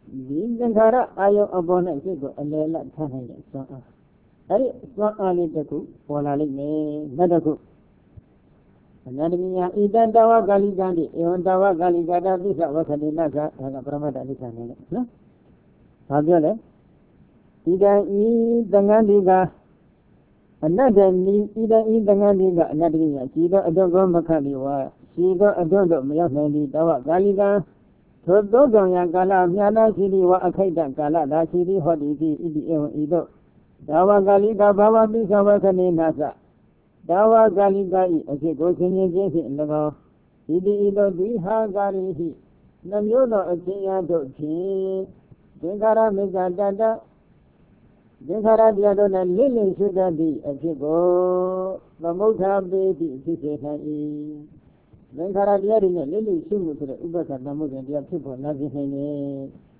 ဒီသင်္ခါရအာယုအပေါ်၌စိတ်ကိုအလယ်လတ်ထားနိုင်တဲ့စွမ်းအားအဲ့ဒီစွမ်းအားလေးတစ်ခုပေါ်လာလိမ့်မယ်နောက်တစ်ခုအညာတမိညာဣတတဝကာလိကံတိဧဝံတဝကာလိကတာသစ္စာဝခတိနကဒါကပရမတ္တအဋ္ဌာနဲ့နော်ဘာပြောလဲဣဒံဤသံဃာတိကအနတ္တနိဣဒံဤသံဃာတိကအနတ္တနိရှိသောအတောကောမခတိဝါရှိသောအတောတို့မရောက်နိုင်သည့်တဝကာလိကံသောသောကြောင့်ယကာလမြာနာရှိသည်ဝအခိတကာလသာရှိသည်ဟောတိတိဣတိဧဝံဤသို့ဒါဝကာလိကဘာဝပိသဝခနေနာသဒါဝကာလိကဤအဖြစ်ကိုဆင်ခြင်ခြင်းဖြင့်၎င်းဣတိဤသို့ဒီဟာကာရိဟိနှမျိုးသောအခြင်းအတို့ဖြင့်သင်္ခါရမေဇာတတသင်္ခါရတရားတို့၌လစ်လစ်ရှိတတ်သည့်အဖြစ်ကိုသမုဋ္ဌာပေတိဖြစ်စေနိုင်၏သင်္ခါရတရားတွေနဲ့လစ်လစ်ရှိမှုဆိုတဲ့ဥပ္ပခသမုဒ္ဒင်တရားဖြစ်ပေါ်လာစေနိုင်တယ်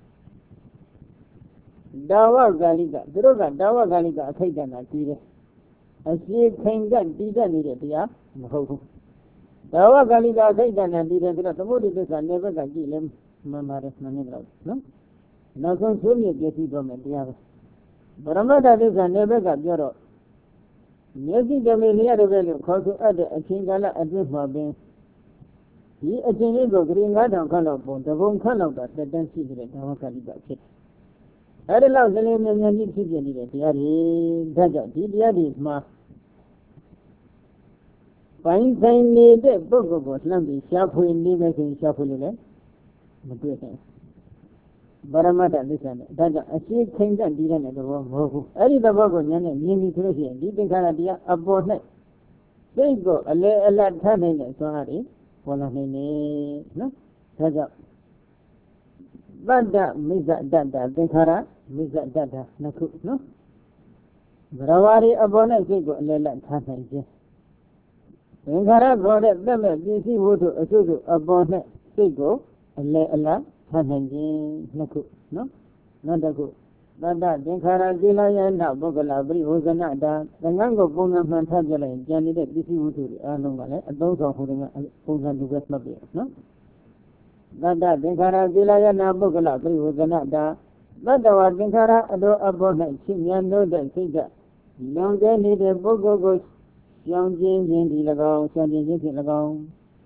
ဒါဝကာလိကသူတို့ကဒါဝကာလိကအခိတ္တနာကြီးတယ်အရှိခိုင်ကတည်တတ်နေတဲ့တရားမဟုတ်ဘူးဒါဝကာလိကအခိတ္တနာတည်တယ်ဆိုတော့သမုဒ္ဒိသစ္စာနယ်ဘက်ကကြည့်လဲမှန်ပါတယ်မှန်နေတော့နော်နောက်ဆုံးဆွေးမြေပြည့်စည်တော့မယ်တရားပဲပရမတ္ထသစ္စာနယ်ဘက်ကပြောတော့မျက်စိတမေလျက်တကယ်လို့ခေါ်ဆိုအပ်တဲ့အချိန်ကာလအတွင်းမှာပင်ဒီအချိန်လေးကိုဂရီငါးထောင်ခန့်လောက်ပုံတပုံခန့်လောက်တာတက်တန်းရှိနေတဲ့ဒါဝကာလိကဖြစ်အဲ့ဒီလောက်စလင်းမြန်မြန်ကြီးဖြစ်ပြနေတဲ့တရားတွေဒါကြောင့်ဒီတရားတွေမှာပိုင်းဆိုင်နေတဲ့ပုဂ္ဂိုလ်ကိုလှမ်းပြီးရှားဖွေနေမယ်ဆိုရင်ရှားဖွေလို့လည်းမတွေ့နိုင်ဗရမတ္တသစ္စာနဲ့ဒါကြောင့်အရှိခိမ့်တဲ့ဒီတဲ့သဘောမဟုတ်ဘူးအဲ့ဒီသဘောကိုဉာဏ်နဲ့မြင်ပြီးဆိုလို့ရှိရင်ဒီသင်္ခါရတရားအပေါ်၌စိတ်ကိုအလဲအလတ်ထားနိုင်တဲ့စွမ်းအားတွေပေါ်လာနိုင်တယ်နော်ဒါကြောင့်တတ္တမိစ္ဆတတ္တသင်္ခါရမိစ္ဆတတ္တနှစ်ခုနော်ဘရဝါရီအပေါ်၌စိတ်ကိုအလဲအလတ်ထားနိုင်ခြင်းသင်္ခါရခေါ်တဲ့သက်မဲ့ပစ္စည်းဝတ္ထုအစုစုအပေါ်၌စိတ်ကိုအလဲအလတ်ထားနိုင်ခြင်းနှစ်ခုနော်နောက်တစ်ခုတတ္တသင်္ခါရကိလယနာပုဂ္ဂလပရိဝဇနတာသံဃာကိုပုံစံမှန်ထားပြလိုက်ကြံနေတဲ့ပစ္စည်းဝတ္ထုတွေအားလုံးကလည်းအသုံးဆောင်ဟိုတုန်းကပုံစံတူပဲမှတ်ပြနော်တတ္တသင်္ခါရကိလယနာပုဂ္ဂလပရိဝဇနတာတတ္တဝသင်္ခါရအတော်အပေါ်၌ရှင်းမြန်လို့တဲ့စိတ်ကလွန်ကဲနေတဲ့ပုဂ္ဂိုလ်ကိုရှောင်ကျဉ်ခြင်းဒီ၎င်းရှောင်ကျဉ်ခြင်းဖြင့်၎င်း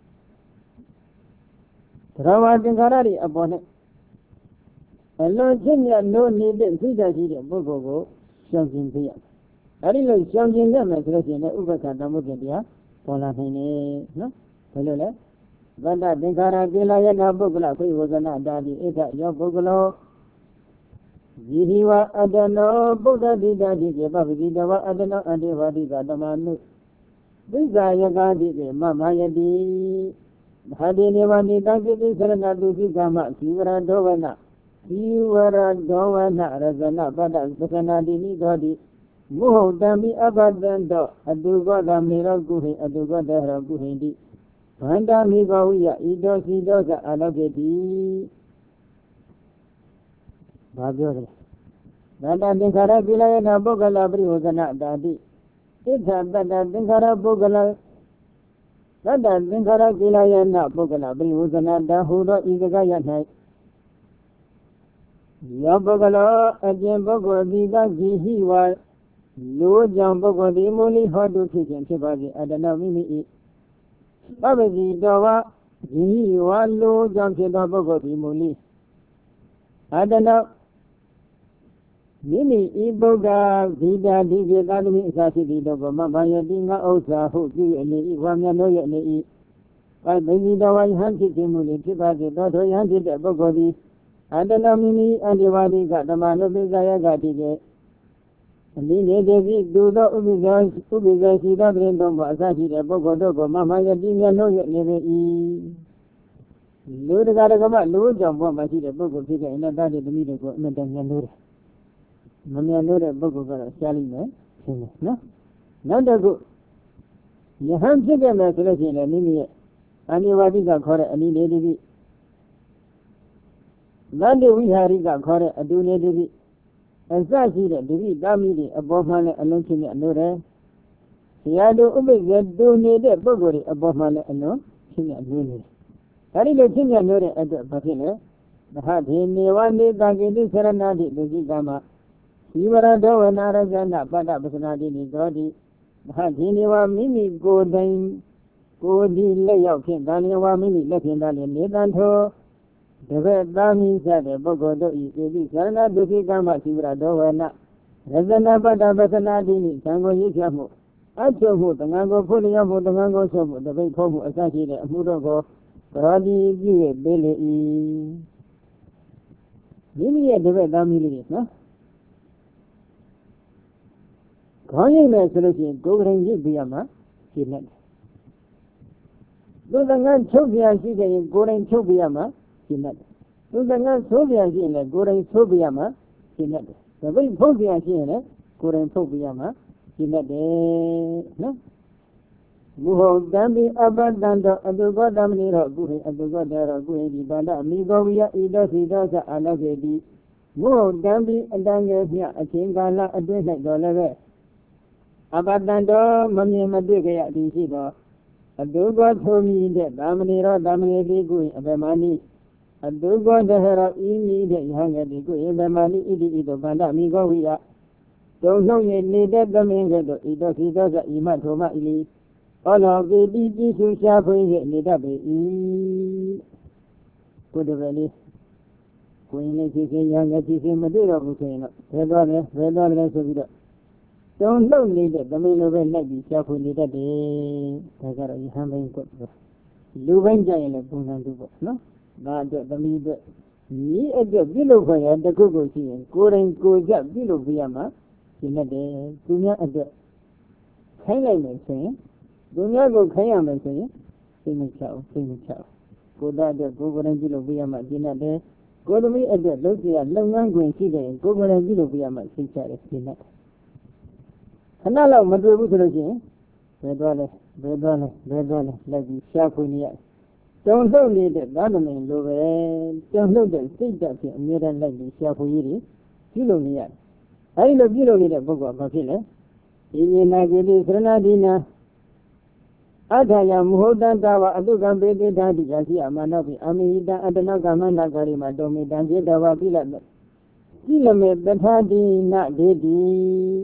သရဝသင်္ခါရတွေအပေါ်၌အလွန်ချင်းမြတ်လို့နေတဲ့စိတ်ဓာတ်ရှိတဲ့ပုဂ္ဂိုလ်ကိုရှောင်ကျဉ်ပေးရအဲဒီလိုရှောင်ကျဉ်ရမယ်ဆိုလို့ရှိရင်လည်းဥပ္ပခါသမုဒ္ဒင်တရားပေါ်လာနိုင်တယ်နော်ဘယ်လိုလဲဗတ္တသင်္ခါရကိလယနာပုဂ္ဂလခွေဝဇနတာတိဧကယောပုဂ္ဂလောဇီဟိဝအတ္တနောပုဒ္ဒတိတတိကေပပတိတဝအတ္တနောအတေဝတိကတမနုသစ္စာယကာတိကေမမယတိဟာတိနေဝတိတကိတိသရဏတုခိကမသီဝရဒောဝနာသီဝရဒောဝနာရဇနပတ္တသက္ကနာတိနိသောတိမုဟုတ်တံမိအဘဒံတောအတုကောတမေရောကုဟိအတုကောတဟရောကုဟိတိဗန္တမိဘဝိယဣတောစီတောသအလောကေတိဘာပြောလဲဗန္တသင်္ခါရကိလယနာပုဂ္ဂလပရိဝဇနတာတိဣဋ္ဌတတ္တသင်္ခါရပုဂ္ဂလတတ္တသင်္ခါရကိလယနာပုဂ္ဂလပရိဝဇနတာဟူသောဤစကားရ၌ယောပုဂ္ဂလောအကျင့်ပုဂ္ဂိုလ်ဒီကဇီဟိဝါလိုကြောင့်ပုဂ္ဂိုလ်ဒီမူလိဟောတုဖြစ်ခြင်းဖြစ်ပါစေအတ္တနောမိမိ၏ပပတိတော်ဝဇီဟိဝါလိုကြောင့်ဖြစ်သောပုဂ္ဂိုလ်ဒီမူလိအတ္တနောမိမိဤပုဂ္ဂာဇိတာဒီကေသာသမီအစာရှိသည်တို့ကိုမဘာယတိငါဥစ္စာဟုပြုအနေ၏ဝါမြတ်တို့ရဲ့အနေ၏အဲမိမိတော်ဝယဟန်ဖြစ်ခြင်းမူလိဖြစ်ပါစေသောထိုယဟန်ဖြစ်တဲ့ပုဂ္ဂိုလ်သည်အတ္တနောမိမိအန္တဝါဒီကဓမ္မနုပိဇာယကတိကေအနည်းငယ်တည်းဖြင့်သူသောဥပ္ပဇာဥပ္ပဇာရှိသောတွင်သုံးပါအစရှိတဲ့ပုဂ္ဂိုလ်တို့ကိုမမယတိမြတ်တို့ရဲ့နေပေ၏လူတကာတကမလူကြောင့်ဘဝမှာရှိတဲ့ပုဂ္ဂိုလ်ဖြစ်တဲ့အနတ္တတိသမီးတွေကိုအနတ္တမြတ်လို့မမြတ်လို့တဲ့ပုဂ္ဂိုလ်ကတော့ရှားလိမ့်မယ်ရှင်းတယ်နော်နောက်တစ်ခုယဟန်ဖြစ်ခဲ့မယ်ဆိုလို့ရှိရင်လည်းမိမိရဲ့အနိဝါဒိကခေါ်တဲ့အနိလေတိသတ္တဝိဟာရိကခေါ်တဲ့အတူနေတိအစရှိတဲ့ဒိဋ္ဌိတာမိတွေအပေါ်မှလည်းအလုံးချင်းနဲ့အလို့တယ်ဆရာတို့ဥပ္ပဇ္ဇတူနေတဲ့ပုဂ္ဂိုလ်တွေအပေါ်မှလည်းအလုံးချင်းနဲ့အလို့နေတယ်ဒါဒီလိုချင်းနဲ့လို့တဲ့အတွက်ဘာဖြစ်လဲ Hati niwani takiti serenadi duji kama Sivara dawa narajana pada pesanadi ni dodi Hati niwa mimi godai Godi layau kin dani wa mimi lakin dani nidanto Deve dami sade bogodo isi serena duji kama sivara dawa na Rajana pada pesanadi ni sango yikyamu Achomu tangango puliyamu tangango somu Deve komu asashide amuroko Karadi jiwe bele i Mimi ya deve dami li na Kaya me solution gogren yi biyama Sinet Dudangan chobya shi de goren chobiyama Sinet Dudangan sobya shi ne goren sobiyama Sinet Deve phobya shi ne goren phobiyama Sinet na Muho dambi abadanda adugo damni ro guhe adugo daro guhe di banda amigo wiya ida sida sa alagedi Muho dambi adange nya achingala adwe nai do lebe abadanda mamye madwe kaya di si do adugo thomi de damni ro damni di guhe abemani adugo dahara imi de yange di guhe abemani idi ido banda amigo wiya Dong nong ye ni de daminge do ida sida sa ima thoma ili Ono gedi jisu shafu ye nidabe i Kudubeli Kuine chisi yanga chisi madura bukena Vedwa le, vedwa le subida Don't know nida damino ve nagi shafu nidabe Tagara ihan bain kutba Luban jaya le punan duba no Nada damido Ni adja bilo kaya dakugo siya Kuren kuja bilo biyama Sinade Dunya adja Kailai me sayin Dunia ko khaya me so yinစိတ်မချအောင်စိတ်မချအောင်ကိုယ်သားအတွက်ကိုယ်ကိုယ်တိုင်ပြုလုပ်ပြရမှကျင့်တယ်ကိုယ်သမီးအတွက်လုပ်စီရလုပ်ငန်းခွင်ရှိတယ်ကိုယ်ကိုယ်တိုင်ပြုလုပ်ပြရမှစိတ်ချတယ်ကျင့်တယ်ခဏလောက်မတွေ့ဘူးဆိုလို့ရှိရင်ဘယ်သွားလဲဘယ်သွားလဲဘယ်သွားလဲလိုက်ပြီးရှားဖွေနေရတုံ့လှုပ်နေတဲ့သာသမင်လိုပဲတုံ့လှုပ်တဲ့စိတ်ဓာတ်ဖြင့်အမြဲတမ်းလိုက်ပြီးရှားဖွေရည်ပြုလုပ်နေရတယ်အဲဒီလိုပြုလုပ်နေတဲ့ပုဂ္ဂိုလ်ကဘာဖြစ်လဲဒီဉာဏ်ကိလေသရဏဒီနာAdhaya muhodantava adukam bededhati yasiya manapi amihita adanakama nakarima domitan jedava pilata Kilame tathati na dedi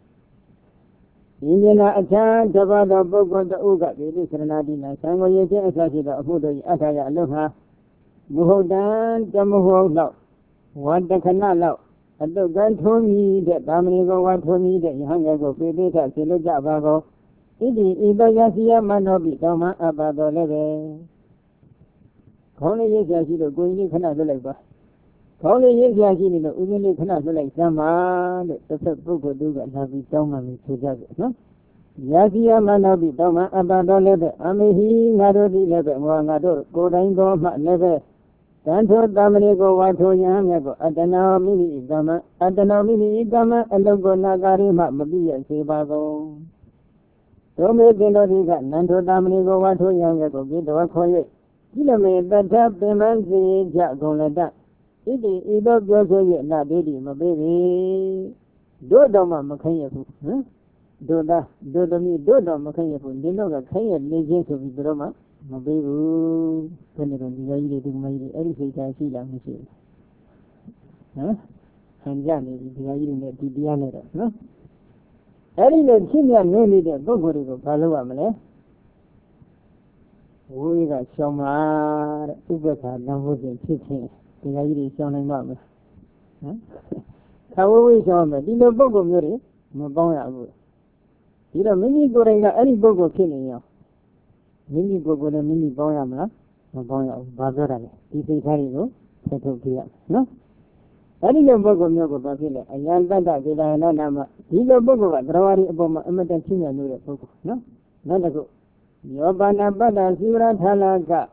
Indina achan tabada bhagavata uga vedi saranadina Sango yeche asasita apudoyi adhaya aloha Muhodan tamuho lau Vadakana lau Adukan thomi de tamanigo vathomi de Yahangago bededha siluja bhago Idi ida yasiya manobi dama abado lebe Kauli yesiyashi lo goyini khana lulai ba Kauli yesiyashi ni lo ugini khana lulai sama Le tasat buko duga nabi dama mi sujaga no Yasiya manobi dama abado lebe Amihi ngado di lebe Mwa ngado kodain go ma lebe Tanto damani go wato yahame go Adana mimi idama Adana mimi idama Alogo nagari ma mabiya seba go Dome Dinodiga, Nando Daminigo, Wato Yangago, Gido Koye, Kilame, Bata, Bemanzi, Jagolada, Idi, Ido Gozo, Nadidi, my baby. Dodoma Makayafu, Doda, Dodomi, Dodo Makayafu, Dinoga, Kaya, Legends of Droma, my baby, Senator, the Lady, Eric, I see that machine. Huh? And Johnny, the Irene, the Diana, no? Eri le chimya nuni de bogori ko bhaluwa male Woi ga shoma ubeka nambo de chithin diga ji de shom nain ma me han Thawo woi shom me di lo boggo myo de ma paung ya bu Di lo mimi ko rai ga eri boggo phit ne yaw Mimi boggo le mimi paung ya ma la ma paung ya bu ba pyo da le di sai thai ko set thok pi ya no Eri lo boggo myo ko ba phit le ayan tatta vedana nama Di lo boggo ga drawari apoma amatan chimya nu de boggo no Nanda ko Yobana bada sivra thalaka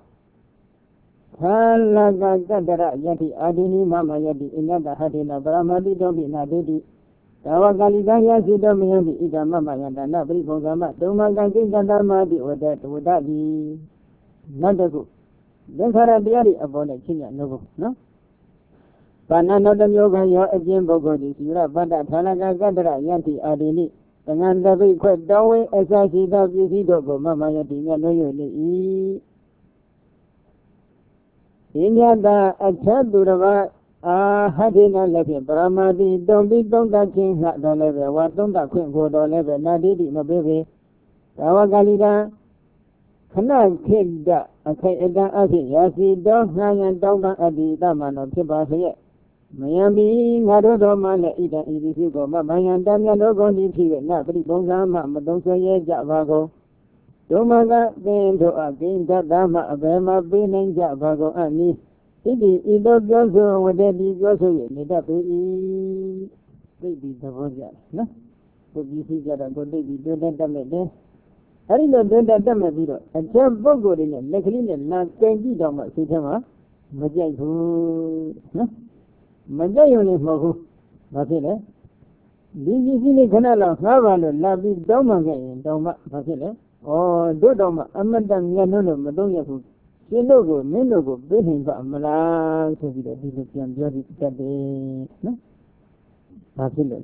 Thalaka gadara yati adini mama yati Inata hadina brahmati dobi nadidi Tawakali kaya sido miyambi ida mama yata Nabri bongama Tumaka kikata mati oda tudadi Nanda ko Dekhara diyari apone chimya nubo no Pana nodam yoga yo ajin boggo di sivra bada thalaka gadara yati adini Dengan tapi kuat dawe asasi tapi hidup mama yang tinggal noyo ni. Inyata Achadurava Ahadina Levi Brahmadi don't be don't that king not the level what don't that queen go to level Nadidi Mababy Tawagalida Kana Kida Akayeda Asi Yasi don't hang and don't Adi Daman of Tibasi Miami Narudo Mala Ida Idisigo Mayan Damia no Gondi Tiva Nabri Bongama Madonso Javago Domaga then to a game that Dama Abema Benin Javago Ani Idi Ido Gozo with the Gozo made up baby the Voja. No? Could you see that I go to be doing that damage? I didn't do that damage. And some Bogo in it, Necklin and not twenty dollars. Sitama Majay who Majay only Mohu. Basile. This is in the canal of Havana, Lavi Domaga, Doma, Basile. Oh, Dodoma, Amadan Yanono, Madonia food. Logo, Melogo, Behin, Mala, so we don't need to enjoy it that day. No? Absolutely.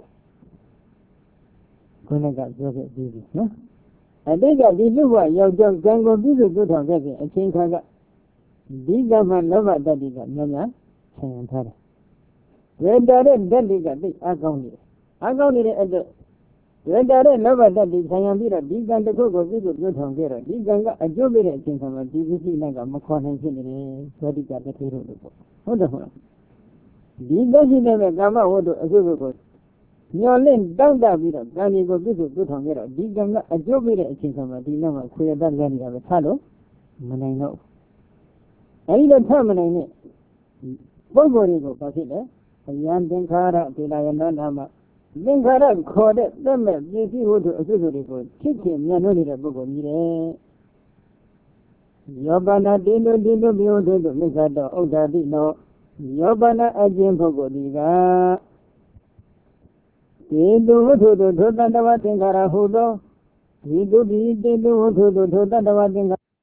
Konaga, Joseph, busy. No? I think that the Luba, your dog, Gango, busy good on getting a chain kaga. Diga man lover that is a Nana, Sayantara. When direct that is a big account. Account at the When direct lover that is Sayambira, Diga the Coco, busy good on Gera, Diga, a Jobin, King of a D V C like a Macon and Sinne, what is that the hero? Hold on. Diga she never come out to a good. Your lane down that with a Gani go visit good on Gera, Diga, a Jobin, King of a Dinama, queer that Gani of a fellow. When I know. I even terminate it. Bogorigo, Pasile, a young Dinkara, Tilayanama. Dinkara called it, the man, you see who to a good chicken, Yanoni the Bogomire. Yobana Dino Dino Mio to make a dog, Oda Dino. Yobana Ajim Bogodiga. They do to the Totanawa Tinkara Hudo. We do the They do to the Totanawa Tinkara.